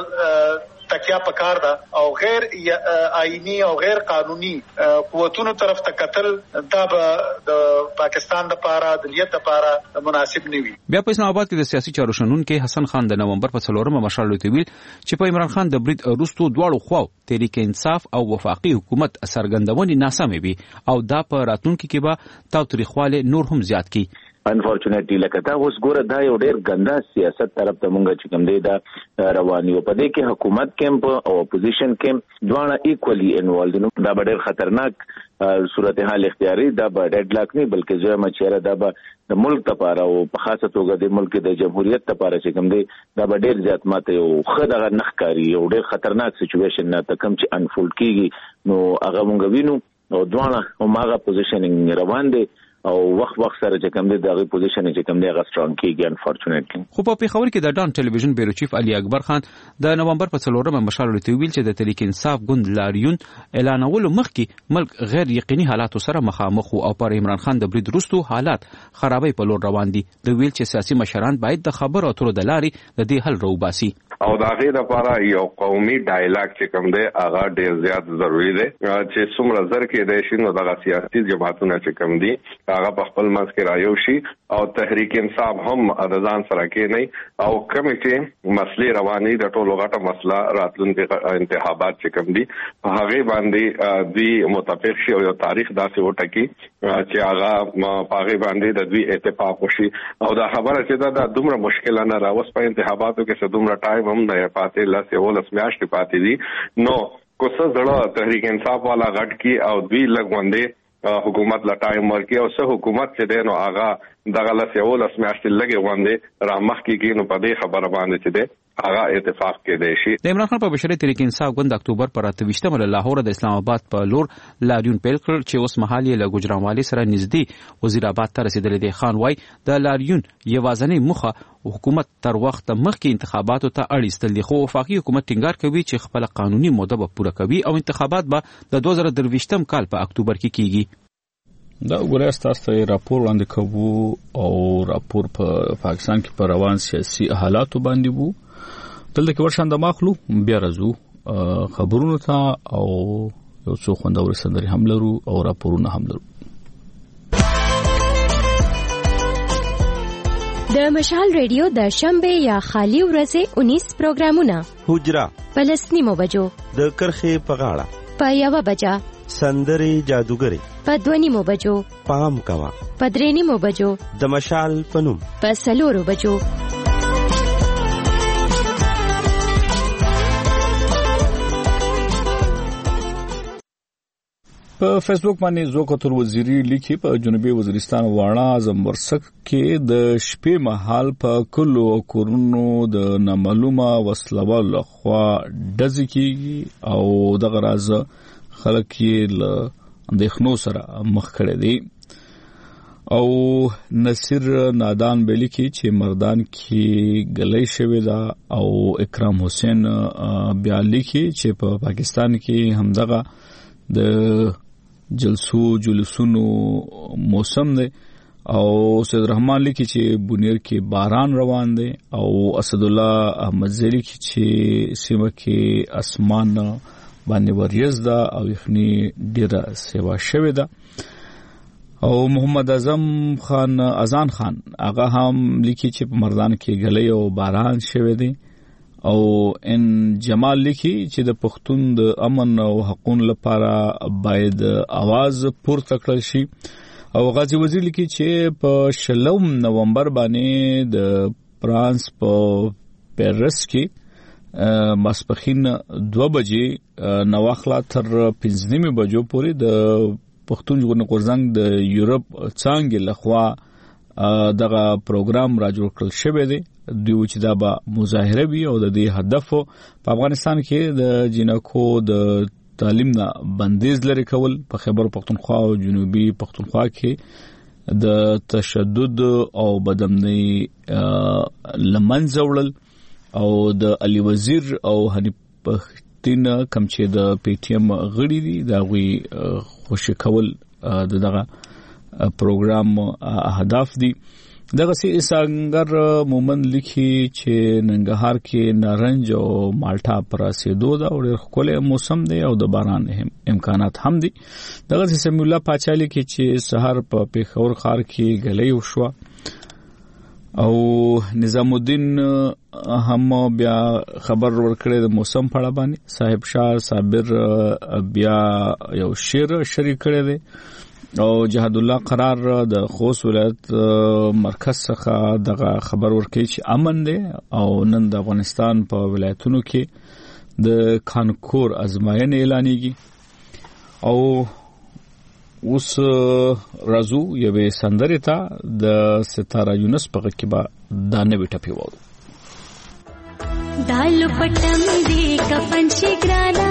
تکیا پکار ده او غیر آئینی او غیر قانوني قوتونو طرف ته قتل دا به د پاکستان لپاره د ملیت لپاره مناسب نه وي. بیا په اسلام آباد کې د سیاسي چارو شنونکي حسن خان د نومبر په څلورمه مشر ورته ویل چې په عمران خان د برید وروسته دواړو خواو تحریک انصاف او وفاقي حکومت سرګندونې ناسمې وي او دا په راتلونکي کې به تاوتریخوالی نور هم زیات کړي. انفورچونټلی لکه تا اوس ګوره دا یو ډېر ګنده سیاست طرف ته مونږ چې کوم دی دا روان یو. په دې کې حکومت کیمپ او اپوزیشن کیمپ دواړه ایکولی انوالد دي. دا به ډېر خطرناک صورتحال اختیاري، دا به ډیډ لاک نه بلکې زه مچره دا به د ملک لپاره او په خاصه توګه د ملک د جمهوریت لپاره چې کوم دی دا به ډېر زیات ماته یو خدغه نخکاری یو ډېر خطرناک سچويشن نه تکم چې انفولډ کیږي. نو هغه مونږ وینو او دواړه هماغه پوزیشنینګ روان دي او وخت وخت سره چې کوم دی دغه پوزیشن چې کوم دی هغه سترونګ کیږي انفورچونټلی. خو په پېښور کې د ډان ټلویزیون بیرو چیف علي اکبر خان د نومبر په څلورمه مشر ورته ویل چې د تحریک انصاف ګوند لاریون اعلانولو مخکې ملک غیر یقیني حالاتو سره مخامخ او پر عمران خان د برید وروسته حالات خرابۍ په لور روان دي. د ویل چې سیاسي مشران باید د خبرو اترو د لارې د دې حل راوباسي او د هغې لپاره یو قومي ډایلاګ چې کوم دی هغه ډېر زیات ضروري دی چې څومره زر کېدی شي نو دغه سیاسي جماعتونه چې کوم دي هغه په خپل منځ کې رايو شي او تحریک انصاف هم د ځان سره کېنئ او کومې چې مسلې روانې د ټولو غټه مسله راتلونکي انتخابات چې کوم دي په هغې باندې دوی متفق شي او یو تاریخ داسې وټکي چې هغه په هغې باندې د دوی اتفاق وشي. او دا خبره چې دا د دومره مشکله نه راوس په انتخاباتو کې څه دومره ټایم هم نه پاتې، لس یولس میاشتې پاتې دي. نو کو څه زړه تحریک انصاف والا غټ کی او دوی لږ غونډې حکومت لا ټایم ورکړي او څه حکومت چې دی نو هغه دغه لس یولس میاشتې لږې غونډې رامخ کېږي نو په دې خبره باندې چې دی هغه اتفاق کېدی شي. د عمران خان په بشري تحریک انصاف ګوند د اکتوبر پر اته ویشتمه له لاهور د اسلام آباد په لور لاریون پیل کړ چې اوس مهال یې له ګوجرانوالۍ سره نږدې وزیر آباد ته رسېدلی دی. خان وایي د لاریون یوازینۍ موخه حکومت تر وخت مخکې انتخاباتو ته اړ ایستل دي، خو وفاقي حکومت ټینګار کوي چې خپل قانوني موده به پوره کوي او انتخابات به د دوه زره درویشتم کال په اکتوبر کې کیږي. دا وګورئ تاسو راپور وړاندې کوو او راپور په پاکستان کې په روان سیاسي حالاتو باندې وو. دلته کې ورشان د ماخلو بیا راځو خبرونه ته او یو څو خوندور سندري هم لرو او راپورونه هم لرو. د مشال ریډیو د شنبه یا خالی ورځې انیس پروګرامونه حجرا فلسطینی موبجو د کرخه په غاړه په یو بجا سندري جادوګری په دونی موبجو پام کوا په درېنی موبجو د مشال پنوم په سلورو بجو. په فیسبوک باندې زوکتر وزیری لیکي په جنوبي وزیرستان واړه اعظم ورسک کې د شپې مهال په کلو کورونو د نامعلومه وسلوال خوا ډزې کیږي او د غراز خلک یې له اندېښنو سره مخ کړي دي. او نصیر نادان بیلی کی چې مردان کې غلې شوی دا او اکرام حسین بیالی کی چې په پا پاکستان کې همدغه د جلسو جلوسونو موسم دی. او سید رحمان لیکي چې بونیر کې باران روان دی او اسد الله احمد زری کی چې سیمه کې اسمان باندې وریځ ده او یخني ډیره سیوا شوی ده. او محمد اعظم خان اذان خان هغه هم لیکي چې په مردان کې غلې او باران شوی دی. او ان جمال لیکي چې د پښتون د امن او حقوقو لپاره باید आवाज پورته کړل شي. او غازی وزیر لیکي چې په شلم نومبر باندې د فرانس په پیرس کې ماسپخین دو بجې نواخلا تر پنځه نیمه بجو پورې د پښتون ژغورنې غورځنګ د یورپ څنګه لخوا دغه پروګرام را جوړ کړل شوی دی. دوی چې دا به مظاهره وي او د دې هدف په افغانستان کې د جنکو د تعلیم نه بندیز لري کول، په خیبر پختونخوا او جنوبي پختونخوا کې د تشدد او بدامنۍ لمنځه وړل او د علي وزیر او حنیف پختین کم چې د پی ټی ایم غړي دي دا غوي خوشی کول دغه پروګرام اهداف دي. دغه سي اسانګر مومن لیکي چې ننګرهار کې نارنج او مالټا پر رسیدو دا او ډېر ښکلی موسم دی او د باران امکانات هم دي. دغه سي سمی الله پاچا لیکي چې سحر په پیښور ښار کې غلې وشوه او نظام الدین هم بیا خبر ورکړی د موسم په اړه باندې. صاحب شاه صابر بیا یو شعر شریک کړی دی او جهاد الله قرار د خوست ولایت مرکز څخه دغه خبر ورکړي چې امن دی او نن د افغانستان په ولایتونو کې د کانکور ازمایښت اعلانېږي. او اوس رازو یوه سندره ته د ستاره یونس په کې با دانه وټپی وو. دالو پټم دی کفن شي ګرانا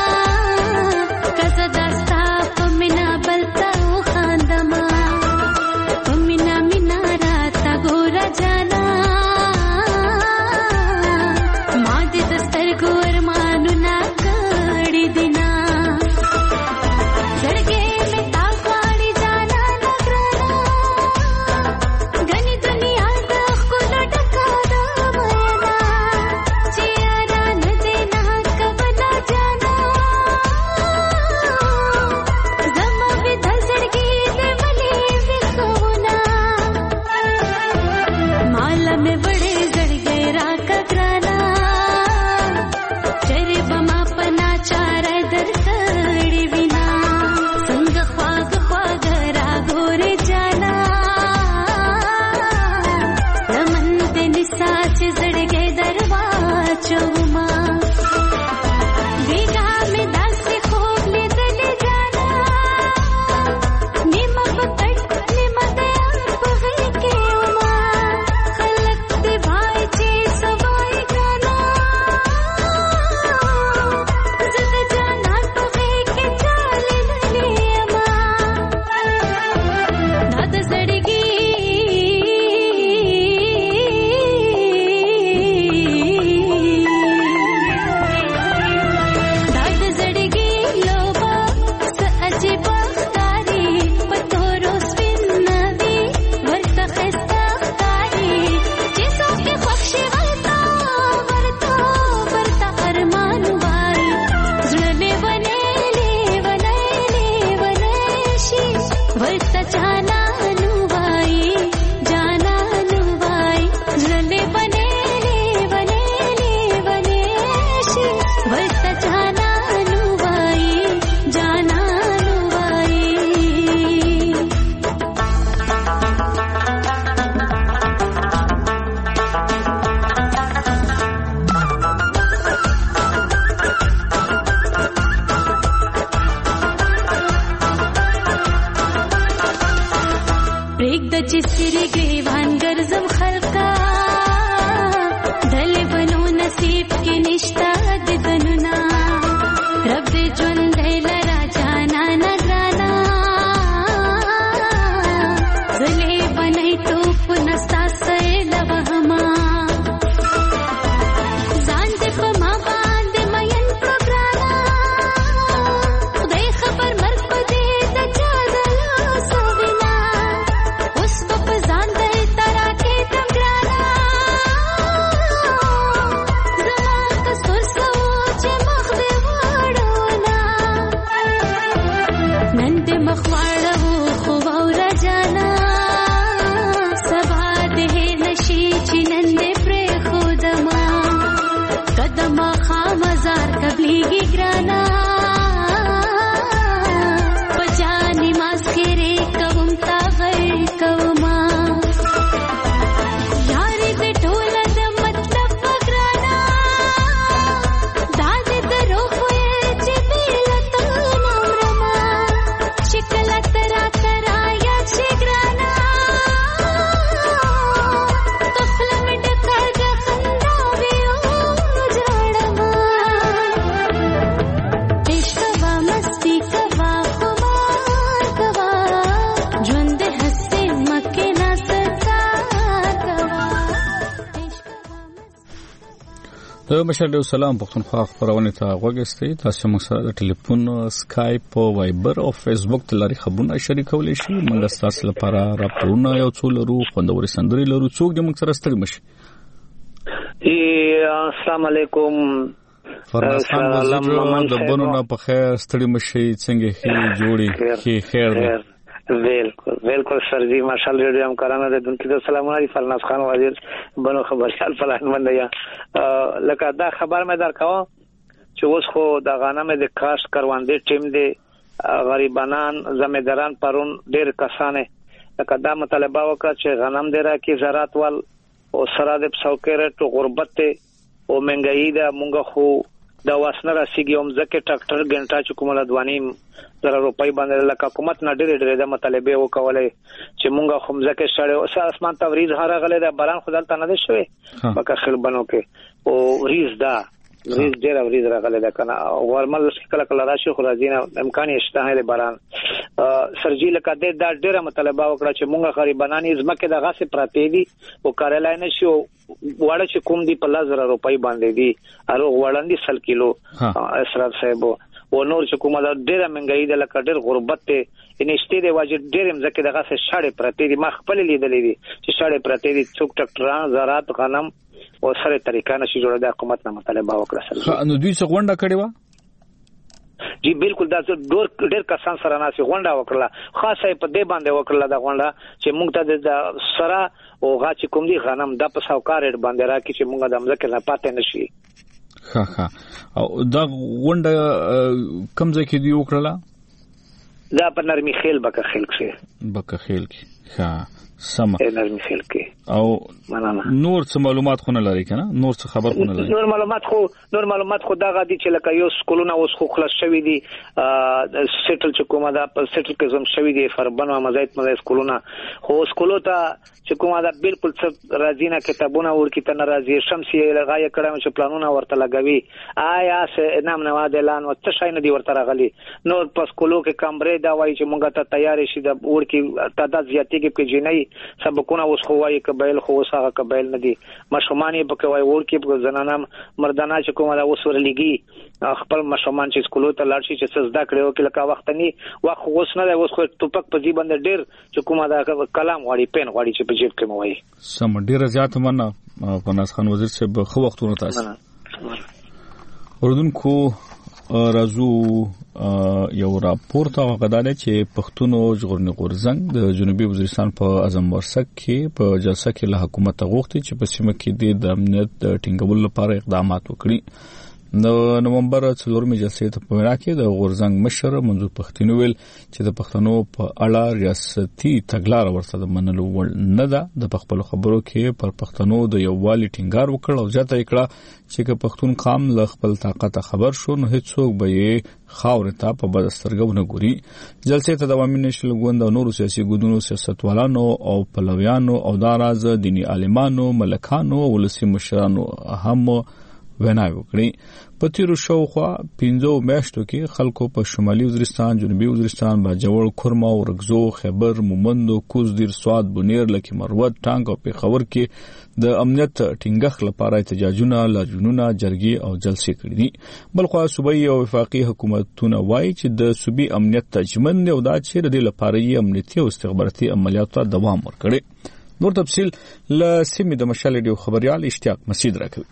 کزه داستا پمنا بلتا خاندما پمنا مینا راتا ګورا جانا ما دې دستر ګور مانو نا کړي دینا زړګې مې تا غاړي جانا نګرانا غني دنیا د خپل ټکا دا وینا چې را نه دینا کبنا جانا تیری گریوان ګرځم خلقا دل بنو نصیب کې نشتا د دننا رب دې ژوند لرا جانا نگرانا زلې بنای توپ نستا سې لوهما ځان دې په ما باندې مین پروګرانا خدای خبر مرګ په دې د چا دلا سوینا اوس په ځان دې ترا کې تم ګرانا زما کسور سوچ مخ دې وړونا نن دې مخ وړو خو اور جانا سبا دې نشي چې نن دې پر خودما قدم خامزار تبلیغی ګرانا پجانی ماسکرې کوم تا غي کوما یاري دې ټول د مطلب ګرانا دا دې درو خو چې بیلت نورما شکل ترا ترا یا چې ګرانا تخل مې ډکر د خندا ویو جوړما عشق وا مستی کوا خمار کوا ژوند هسته مکه نا ستا کوا د مشر سلام پښتونخوا خبرونه ته وګورئ تاسو موږ سره د ټلیفون سکایپ او وایبر او فیسبوک تلاري خبرونه شریکولای شئ موږ تاسو لپاره راپورونه یو څو لرو خوندوري سندري لرو څوک د موږ سره ستړي مشي السلام علیکم فرناز خان وزیر د بونو په خیر ستړي مشي څنګه هي جوړي هي خیر ده بالکل بالکل سر جی ماشاءالله ریډیو هم کارانه د دونکو د سلام علی فرناز خان وزیر بنو خبرشال فلان مندیا لکه دا خبر مې درکاو چې اوس خو د غنمه د کاشت کروندې ټیم دی غریبانان زمینداران پرون ډېر کسانه لکه دا مطالبه وکړه چې غنم دی را کې زراعت ول او سره د څوکره ټو غربت او منګایی دا مونږ خو دا واسنه راسیږي هم ځکه ټاکټر ګنټا چې کومه دوانی زره روپۍ باندې لکه حکومت نه ډېر ډېر د مطالبه وکولې چې مونږ خو ځکه شړې او اسمان توريز هر غلې د باران خدای ته نه دی شوی پکې خل بنو کې او ریز دا ریز ډېر ریز راغله دا کنه ورمل کله کله راشي خو راځي نه امکان شته هله باران سرجی لکه د ډېر مطالبه وکړه چې مونږ غریبانانی زمکه د غاسه پراته دي او کارلای نه شو وړه چې کوم دی په لزر روپۍ باندې دي ارو وړاندې سل کیلو اسرار صاحب او نور چې کومه د ډېر منګای د لکه ډېر غربت ته انشته دی واجب ډېر مزکه دغه څه شاړې پرته دي ما خپل لیدلې دي چې شاړې پرته دي څوک ټکټران زراعت غنم او سره طریقه نشي جوړه د حکومت نه مطالبه وکړه سره نو دوی څه غونډه کړې و جی بالکل دا ډور ډېر کسان سره ناسي غونډه وکړه خاصه په دې باندې وکړه دا غونډه چې موږ ته د سره او غا چې کوم دي غنم د په ساوکار باندې راکې چې موږ د امزکه نه پاتې نشي ها ها او دا غونډه کوم ځای کې دی وکړه دا په نرمي خیل بکه خیل کې بکه خیل کې ها سم نرمي خیل کې او نور څه معلومات خو نه لري کنه نور څه خبر خو نه لري نور معلومات خو نور معلومات خو دا غدي چې لکه یو سکولونه اوس خو خلاص شوی دي سیټل چې کومه دا په سیټل کې زم شوی دي فربن او مزایت مزای سکولونه خو سکولو ته چې کومه دا بالکل څه راځي نه کتابونه ورکی ته ناراضي شمسي لغايه کړم چې پلانونه ورته لګوي آیا سه نام نواد اعلان او څه شي نه دی ورته راغلي نور په سکولو کې کمرې دا وایي چې مونږ ته تیار شي د ورکی تعداد زیاتېږي کې جنۍ سبقونه اوس خو وايي قبایل خو وسه قبایل نه دي مشومانی په کوي ورکی په زنانه مردانه چې کومه دا اوس ورلګي خپل مشومان چې سکولو ته لاړ شي چې سزدا کړو کې لکه وخت نه وخت اوس نه اوس خو ټوپک په ځی باندې ډېر چې کومه دا کلام وړي پین وړي چې په جیب کې موي سم ډېر زیات مننه فرناز خان وزیر صاحب خو وختونه تاسو اردوونکو راځو یو راپور ته غداله چې پښتون ژغورنې غورزنګ د جنوبي وزیرستان په اعظم ورسک کې په جلسه کې له حکومت غوښتي چې په سیمه کې د امنیت ټینګولو لپاره اقدامات وکړي نو نومبر څلورمې جلسې ته په وینا کې د غورزنګ مشر منظور پښتين ویل چې د پښتنو په اړه ریاستي تګلارې ورته د منلو وړ نه ده. د خپل خبرو کې پر پښتنو د یووالي ټینګار وکړ او ځکه یې کړه چې که پښتون قام له خپل طاقت خبر شو نو هیڅوک به یې خاورې ته په بد سترګو نه ګوري. جلسې ته د عوامي نېشنل ګوند او نورو سیاسي ګوندونو سیاستوالانو او پلویانو او داراز دینی عالمانو ملکانو او ولسي مشرانو هم ویناوي وکړي. په تیرو شاوخوا پنځو میاشتو کې خلکو په شمالي وزیرستان، جنوبي وزیرستان، باجوړ، کورما، ورغزو، خیبر، مومند، کوزدیر، سواد، بونیر، لکی مروت، ټانګ او پیښور کې د امنیت ټینګښت لپاره احتجاجونه، لاریونونه، جرګې او جلسې کړې دي. بلخو صوبایي او وفاقي حکومتونه وایي چې د صوبي امنیت تضمین دی او دا چې د دې لپاره یې امنیتي او استخباراتي عملیاتو ته دوام ورکړي. نور تفصیل له سیمې د مشال ډیو خبريال اشتیاق مسعود راکوي.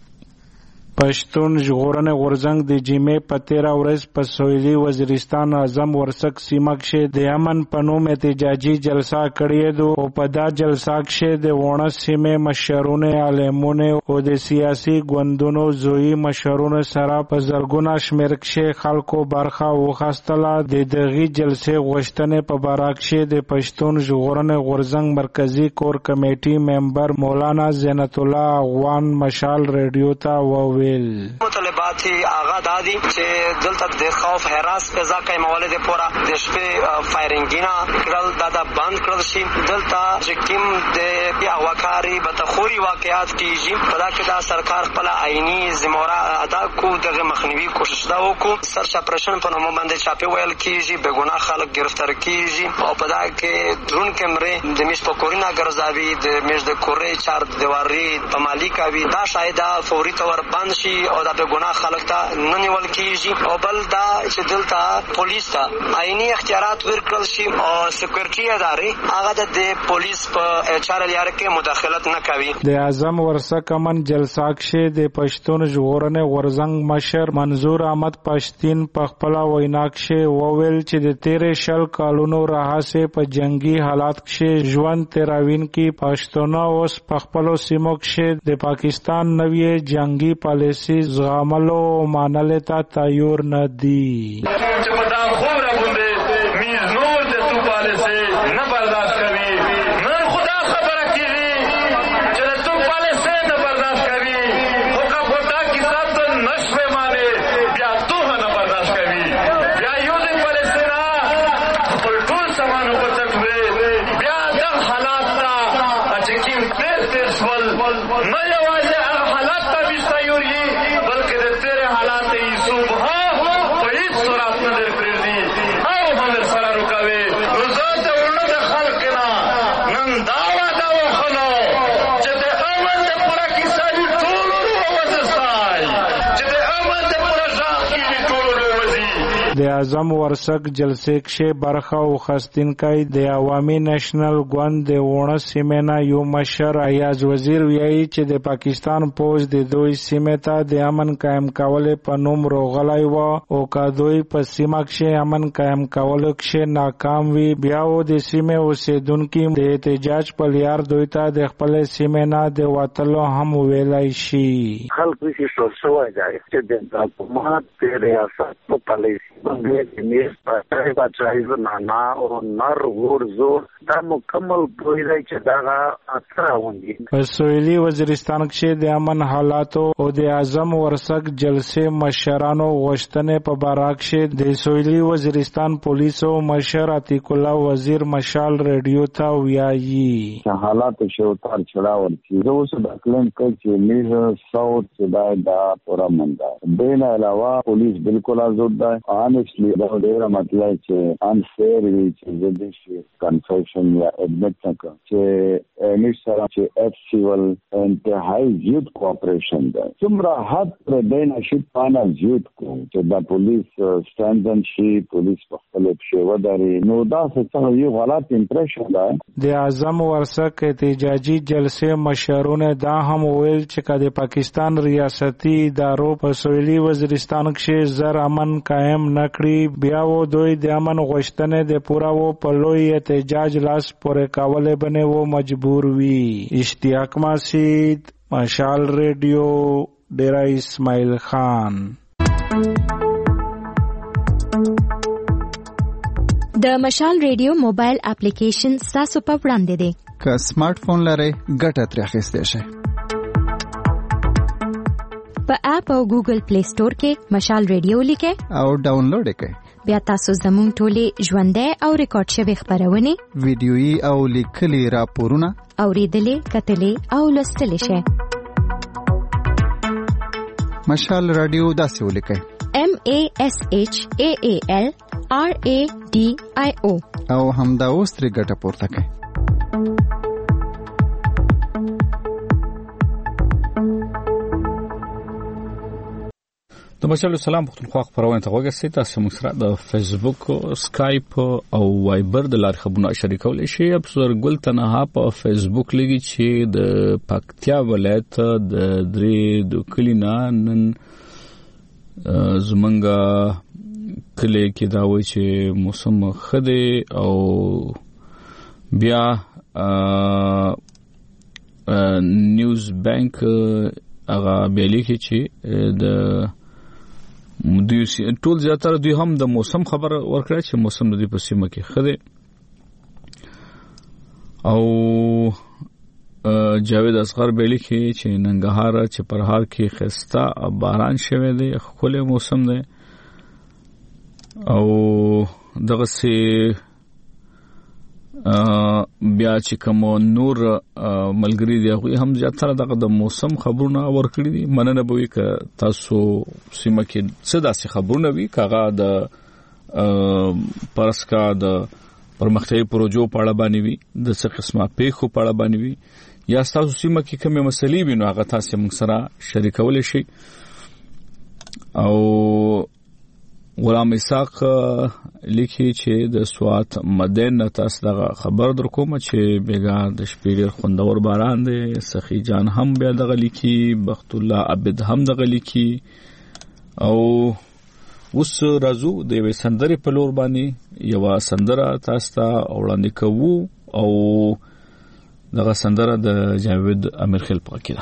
پښتون ژغورنې غورځنګ د جمعې په تیره ورځ په سویلي وزیرستان اعظم ورسک سیمه کې د امن په نوم احتجاجي جلسه کړې ده او په دا جلسه کې د وونه سیمې مشرونه، عالمونه او د سیاسي ګوندونو زوی مشرونه سره په زرګونه شمېر کې خلکو برخه واخیستله. د دغه جلسې غوښتنې په باره کې د پښتون ژغورنې غورځنګ مرکزی کور کمیټي ممبر مولانا زینت الله افغان مشال ریډیو ته وویل. مطالبات آغا دادی چې دلته د خوف هراس پیدا کوي مولد پورا د شپې فایرینګینا کړل دا بند کړل شي. دلته چې کوم د بیا وکاري بتخوري واقعات کیږي په دا کې دا سرکار خپل عیني ذمہواره ادا کو دغه مخنیوي کوشش دا وکړو. سرچ اپریشن په نوم باندې چاپی ویل کیږي، بے ګناه خلک گرفتار کیږي او په دا کې درون کیمرې د میش په کورینا ګرځاوي، د میش د کورې چار دیواري په مالک اوي. دا شاید فوري تور بند شي او دا به ګناه خلک ته نه نیول کیږي. او بل دا چې دلته پولیس ته عیني اختیارات ورکړل شي او سکیورټي ادارې هغه د پولیس په چارې لپاره کې مداخلت نه کوي. د اعظم ورسک امن جلسه کې د پښتون ژغورنې غورځنګ مشر منظور احمد پښتين په خپل وینا کې وویل چې د تیرې شل کالونو راهسه په جنگي حالات کې ژوند تیراوین کې پښتون اوس په خپل سیمو کې د پاکستان نوې جنگي پالیسي زغملو مانل ته تیار نه دي. چې په دا خوره باندې میز نور د تو پالیسي نه برداشت کوي. نن خدا خبره کیږي چې د تو پالیسي نه برداشت کوي خو کا پتا کتاب ته نشوي مانه بیا تو نه برداشت کوي. بیا یو د پالیسي نه خپل ټول سامان په تکوي بیا د حالات ته چې کیم تیر تیر سوال نه یوازې حالات ته بيستایوري بلکې د تیرې حالات یې صبح په هیڅ صورت نه درپرېږدي او هم ورسره رکوي. نو زه د ورنه د خلق نه نن دا وعده وښنو چې د امن د پوره کیسه وي ټولو ووځسای، چې د امن د پوره غږ کېږي ټولو ووځي. د اعظم ورسک جلسې کې برخه واخیستونکی د عوامي نېشنل ګوند د وونه سیمې نه یو مشر ایاز وزیر وایي چې د پاکستان پوز د دوی سیمې ته د امن قائم کولو په نوم روغلی و او که دوی په سیمه کې امن قائم کولو کې ناکام وي بیا و د سیمې اوسیدونکي د احتجاج په لار دوی ته د خپل سیمې نه د وتلو هم ویلای شي. خلک یې شوشوي دی چې د حکومت د ریاست په پالیسي باندې د میز پټای بچای نه نه او نر ورزو دا مکمل پوهیږي چې دا اثر وندي. په سویلي وزیرستان کې د امن حالاتو او د اعظم ورسک جلسې مشرانو غوښتنې په باره کې د سویلي وزیرستان پولیسو مشر عتیق الله وزیر مشال ریډیو ته ویایي حالات شوتار چړاور چې زه اوس د کلم کې چې میز ساوث چې دا پورا مندا دین علاوه پولیس بالکل آزاد ده. honestly دا ډېر مطلب چې unfair وی چې د دې کنفیشن یا اډمټ نکړه چې نش سره چې اف سیول انتهایی زیات کوآپریشن ده. څومره حد پر دین شي پانا زیات کو چې دا پولیس سټاندن شي پولیس په خپل شیوه داري نو دا څه یو غلط امپریشن ده. د اعظم ورسک احتجاجي جلسې مشرونه دا هم ویل چې کله پاکستان ریاستي ادارو په سویلي وزیرستان کې زر امن قائم نکړي بیا و دوی د امن غوښتنې د پورا و په لوی احتجاج لاس پورې کولې بنه و مجبور وي. اشتیاق مسعود مشال ریډیو ډیرا اسماعیل خان. د مشال ریډیو موبایل اپلیکیشن تاسو په وړاندې دی. که سمارټ فون لرئ ګټه ترې اخیستی شئ. په اپ او ګوګل پلی سٹور کې مشال ریډیو لیکئ او ډاونلوډ یې کړئ. بیا تاسو زموږ ټولې ژوندۍ او ریکارډ شوي خپرونې، ویډیويي او لیکلي راپورونه اورېدلې، کتلې او لوستلی شئ. مشال رادیو داسې ولیکئ: M A S H A A L R A D I O او همدا اوس ترې ګټه پورته کړئ. د مشال سلام پختونخوا خبرونه ته وګورئ. تاسو موږ سره د فیسبوک، اسکایپ او وایبر د لارې خبرونه شریکول شي. ابصر ګل تنها په فیسبوک لګي چې د پکتیا ولایت د درې د کلینا نن زمونږه کلی کې دا وایي چې موسم خده او بیا نیوز بانک هغه بیلی کې چې د دوی ټول زیاتره دوی هم د موسم خبر ورکړي چې موسم د دې په سیمه کې خده او جاوید اصغر بیلی کې چې ننګرهار چې پرهار کې خسته باران شوه دی، خولي موسم دی او دغه سي بیا چې کوم نور ملګری دی هغه هم زیاتره دغه د موسم خبرونه ورکړي دي. مننه به وي ک تاسو سیمه کې څه داسې خبرونه وي کاغه د پرسکا د پرمختیايي پروژو په اړه باندې وي، د څه قسمه پیښو په اړه باندې وي، یا تاسو سیمه کې کومه مسلې وي نو هغه تاسو موږ سره شریکول شي. او غلام اسحاق لیکي چې د سوات مدین تاسو دغه خبر درکوم چې بیګا د شپې ډیر خوندور باران دی. سخی جان هم بیا دغه لیکي، بخت الله عبد هم دغه لیکي. او اوس راځو د یوې سندرې په لور باندې. یو سندره تاسو ته وړاندې کوو او دغه سندره د جاوید امیرخیل په کې ده.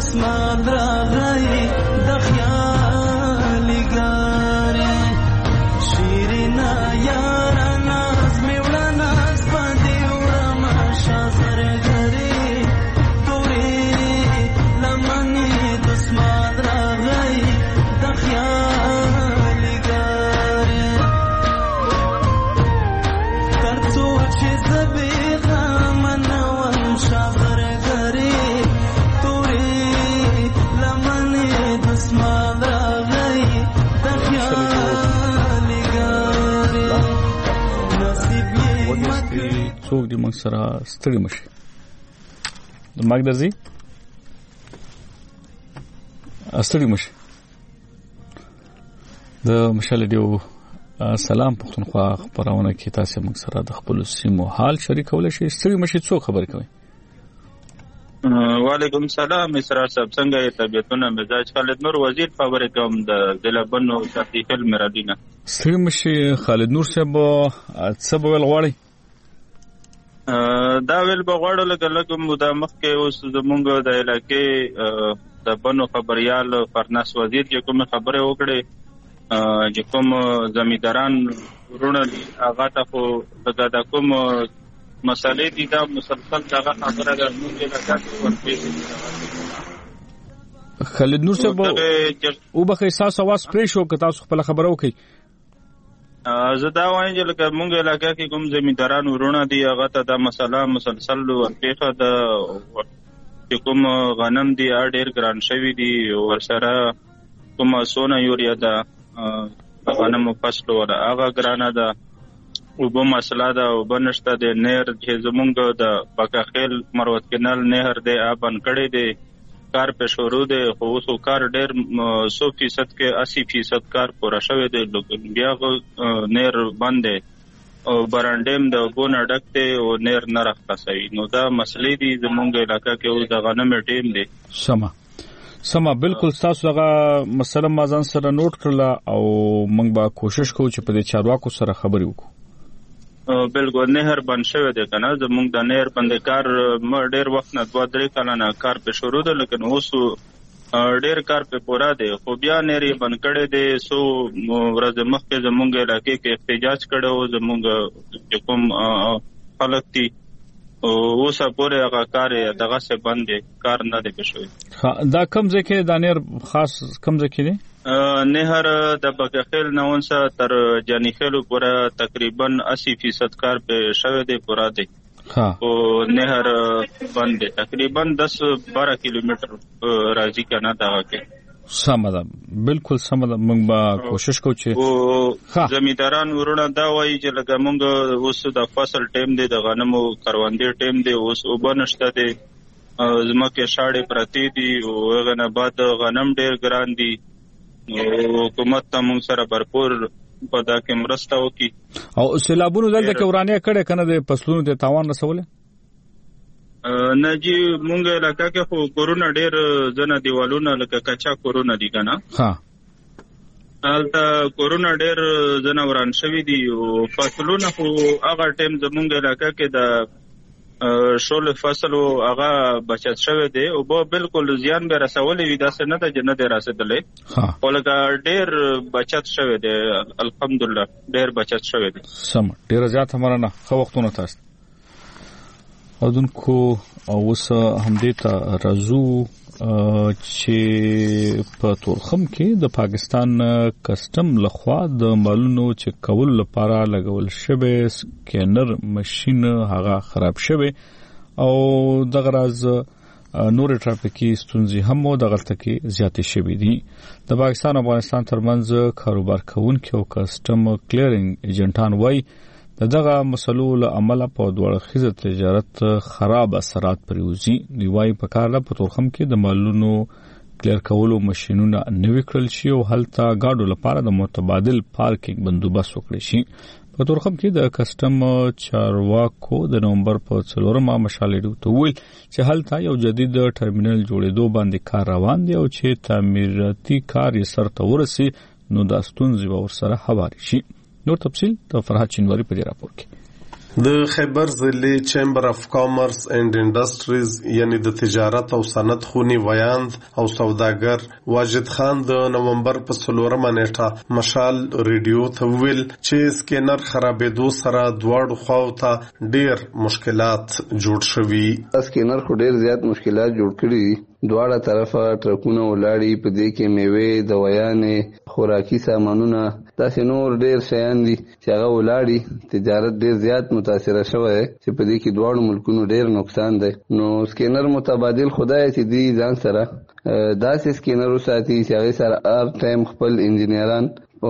دسمان راغی د خیال ګارې شیرینا یارا ناز میوړه ناز باندې وړم شازر غری تورې لمنې دسمان راغی د خیال ګارې ترڅو چې زبې غمنوم شازر غری تورې لمنې دسمان راغی د خیال ګارې نصیب یې ودستي څوک دې موږ سره ستړي مشي د ماګ درځي ستړي مشي د مشال دیو سلام پښتونخوا خبرونه کې تاسو موږ سره د خپل سیمو حال شریکول شي ستړي مشي څوک خبر کوي وعلیکم سلام اسرار صاحب څنګه یې طبيعتونه مزاج خالد نور وزیر خبرې کوم د ضلع بنو صفیکل مرادینا ستړي مشي خالد نور صاحب څه بول غواړي دا ویل بغواړو لکه لکه مودا مخکې اوس زمونږ د علاقې د بنو خبريال فرناس وزیر چې کوم خبره وکړي چې کوم زمینداران ورونه هغه ته خو د کوم مسالې دي دا مسلسل هغه خبره ده موږ له تاسو ورته خالد نور صاحب او به احساس اواز پرې شو که تاسو خپل خبره وکړي زه دا وایم چې لکه موږ علاقې کې کوم زمینداران ورونه دي هغه ته دا مسله مسلسل ورپېښه ده چې کوم غنم دي ډېر ګران شوي دي ورسره کوم سونه یوریا ده غنمو فصل ولا هغه ګرانه ده اوبه مسله ده اوبه نشته د نهر چې زمونږ د پکاخیل مروت کینال نهر دی آبان کړی دی کار په شروع دی خو اوس کار ډېر سو فیصد کې اسی فیصد کار پوره شوی دی بیا نهر بند دی او برانډیم د اوبو نه ډک دی او نهر نه راخلاصوي نو دا مسلې دي زمونږ علاقه کې اوس د غنم ټیم دی سمه سمه بالکل تاسو هغه مسله ما ځان سره نوٹ کړل او موږ به کوشش کوو چې په دې چارواکو سره خبرې وکړو بالکل نهر بند شوی دی کنه زمونږ د نهر باندې کار م ډېر وخت نه دوه درې کاله نه کار په شروع ده لیکن اوس ډېر کار په پورا دی خو بیا نهر بند کړی دی سو ورځ مخکې زمونږ علاقې کې احتجاج کړو زمونږ کوم خلک دي اوس پورې هغه کار دغه څه بند دی کار نه دی پښوی دا کم ځکه د نهر خاص کم ځکه دی نهر د بکخیل نونسه تر جانیخیلو پورې تقریبا اسی فیصد کار په شوی دی پورا دی ها او نهر باندې تقریبا دس بارہ کیلومتر راځي کنه دا کې سم ده بالکل سم ده موږ به کوشش کوو چې زمینداران ورونه دا وایي چې لکه موږ اوس د فصل ټیم دی د غنمو کروندې ټیم دی اوس وبنشته دی زمکه شاړې پرتی دي او هغه نه بعد غنم ډېر ګران دي حکومت ته موږ سره برپور په دا کې مرسته وکړي او سیلابونو دلته کې ورانه کړه کنه د فصلونو ته تاوان رسوله نه جی مونږ علاقه کې خو کورونا ډېر ځنه دیوالونه لکه کچا کورونا دي کنه ها البته کورونا ډېر ځنه وران شوی دي او فصلونه خو هغه ټیم زمونږ علاقه کې د شول فصل او هغه بچت شوی دی او به بالکل زیان به رسولې وي دا څه نه د جنت راسدلې ولکه ډېر بچت شوی دی الحمدلله ډېر بچت شوی دی سم ډېر زیات مرنه خو وختونه تاسو اودونکو اوس هم دې ته راځو چې په تورخم کې د پاکستان کسٹم لخوا د مالونو چک کول لپاره لګول شوی سکینر ماشين هغه خراب شوی او د غراز نور ټرافیکي ستونزې هم مو د غلطه کې زیاتې شوې دي د پاکستان او افغانستان ترمنځ کاروبار کوونکو او کسٹم کلیرینګ ایجنټان وای دغه مسلو له عمله په دوړ خزه تجارت خراب اثرات پریوزي نیوای په کار له پتورخم کې د مالونو کلیر کولو ماشينونه نوې کړل شي او هلته گاډو لپاره د متبادل پارکینګ بندوبست وکړي شي په تورخم کې د کسٹم چارواکو د نومبر په څلورمه مشالېدو ته ویل چې هلته یو جدید ټرمینل جوړېدو باندې کار روان دی او چې تعمیراتي کار یې سرته ورسي نو د ستونزې ورسره حواله شي نور تفصیل د فرحت چینواری په راپور کې د خیبر ضلع چیمبر اف کامرس اینڈ انډستریز یعنی د تجارت او صنعت خونی ویاند او سوداګر واجد خان د نومبر په څلورمه نیټه مشال ریډیو ته ویل چې سکینر خرابېدو سره دواړو خواو ته ډېر مشکلات جوړ شوي. سکینر خو ډېر زیات مشکلات جوړ کړي دي. دواړه طرفه ټرکونه ولاړي، په دې کې میوې، دوايانې، خوراکي سامانونه، داسې نور ډېر شیان دي چې هغه ولاړي. تجارت ډېر زیات متاثره شوی چې په دې کې دواړو ملکونو ډېر نقصان دی. نو سکینر متبادل خدای چې دی ځان سره داسې سکینر وساتي چې هغې سره هر ټایم خپل انجینران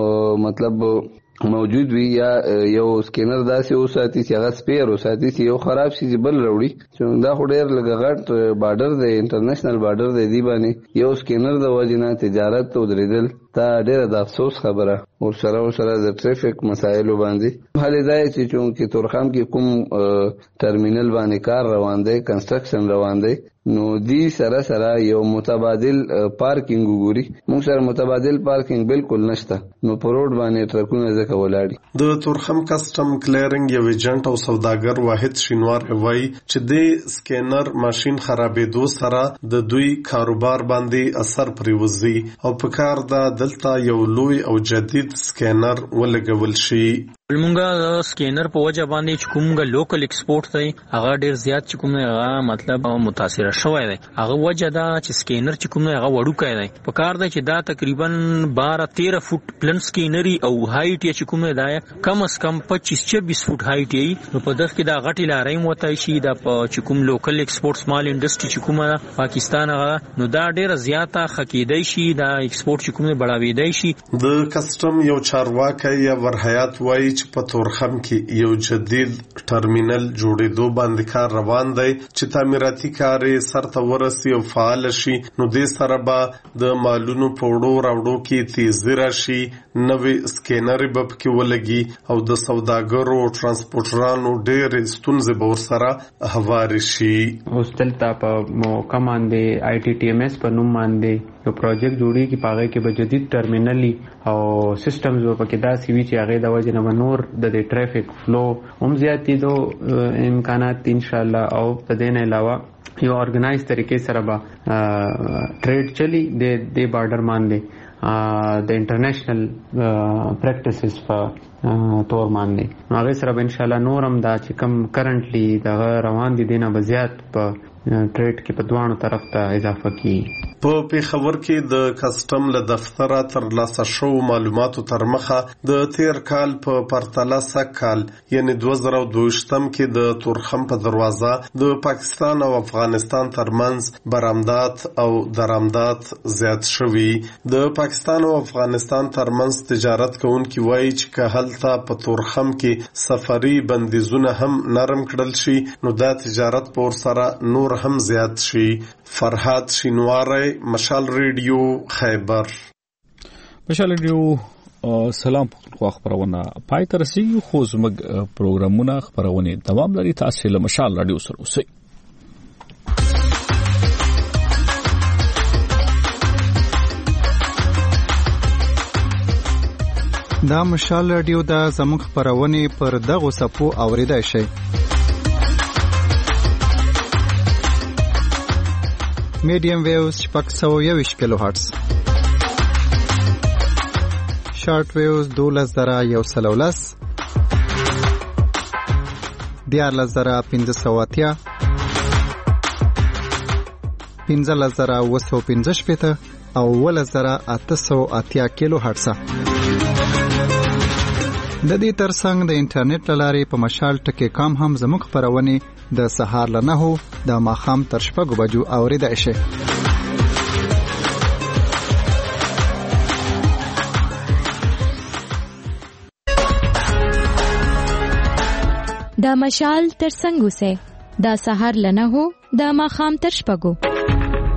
مطلب موجود وي، یا یو سکینر داسې وساتي چې هغه سپیر وساتي چې یو خراب شي چې بل راوړي. چې دا خو ډېر لږ غټ بارډر دی، انټرنیشنل بارډر دی. دی باندې یو سکینر د وجې نه تجارت ودرېدل دا ډېره د افسوس خبره. ورسره ورسره د ټریفک مسایلو باندې حالې دا چې چونکې تورخم کې کوم ټرمینل باندې کار روان دی، کنسټرکشن روان دی، نو دی سره سره یو متبادل پارکینګ وګوري. موږ سره متبادل پارکینګ بالکل نشته، نو په روډ باندې ټرکونه ځکه ولاړي. د تورخم کسټم کلیرنګ یو ایجنټ او سوداګر واحد شینوار وایي چې د سکینر ماشین خرابېدو سره د دوی کاروبار باندې اثر پریوزي او په کار دا دلته یو لوی او جدید سکینر ولګول شي. مونږه د سکینر په وجه باندې چې کومه لوکل ایکسپورټ دی هغه ډیر زیات چې کومه هغه مطلب متاثر شوی دی. هغه وجه دا چې سکینر چې کومه هغه وړوکی دی، په کار دی چې دا تقریبا بارہ تیرہ فوټ پلن سکینری او هایټ یې چې کومه دی کم از کم پچیس چوبیس فوټ هایټ یې. نو په دغه کې دا غټي لارې موته شي دا چې کوم لوکل ایکسپورټ سمال انډستری چې کومه پاکستان هغه، نو دا ډیر زیاته خکېدای شي، دا ایکسپورټ چې کومه بڑاوېدای شي. د کسټم یو چارواکي یا ورحیات وایي چې په تورخم کې یو جدید ټرمینل جوړېدو باندې کار روان دی چې تعمیراتي کار یې سرته ورسي او فعال شي. نو دې سره به د مالونو په وړو راوړو کې تیزي راشي، نوې سکینرې به پکې ولګي او د سوداګرو او ټرانسپورټرانو ډېرې ستونزې به ورسره هوارې شي. اوس دلته په موقع باندې آی ټي ټي ایم ایس په نوم باندې یو پروجیکټ جوړیږي، په هغه کې به جدید ټرمینلي او سیستمز به پکې داسې وي چې هغې د وجې نه به نور د دې ټریفک فلو هم زیاتېدو امکانات ان شاء الله. او د دې نه علاوه یو ارګنایز طریقې سره به ټریډ چلی د دې بارډر باندې د انټرنیشنل پریکټیسز په تور باندې. هغې سره به ان شاء الله نور هم دا چې کوم کرنټلی دغه روان دي دې نه به زیات په ټریډ کې په دوانو طرف ته اضافه کیږي. په پیښور کې د کسټم له دفتره تر لاسه شو معلوماتو تر مخه د تیر کال په پرتله سږ کال یعنی دوه زره او دویشتم کې د تورخم په دروازه د پاکستان او افغانستان ترمنځ برآمدات او درآمدات زیات شوي. د پاکستان او افغانستان ترمنځ تجارت کوونکي وایي چې که هلته په تورخم کې سفري بندیزونه هم نرم کړل شي نو دا تجارت په ورسره نور هم زیات شي. فرهاد شینواری، مشال ریډیو، خیبر. مشال ریډیو سلام په خبرونه پای تر رسیدي، خو زموږ پروګرامونه خبرونه دوام لري. تاسو له مشال رادیو سره اوسئ. دا مشال رادیو دا زموږ خبرونه پر دغه صفو اوریدای شي. میډیم ویوز شپږ سوه یوویشت کیلو هرتز، شارټ ویوز دولس زره یو سل او لس، دیارلس زره پنځه سوه اتیا، پنځلس زره اووه سوه پنځه شپېته او اوولس زره اته سوه اتیا کیلو هرتز. د دې ترڅنګ د انټرنیټ له لارې په مشال ټکی کام هم زموږ خپرونې د سهار له نهو د ماښام تر شپږو بجو اورېدای شي. د مشال تر څنګ اوسئ، د سهار له نهو د ماښام تر شپږو.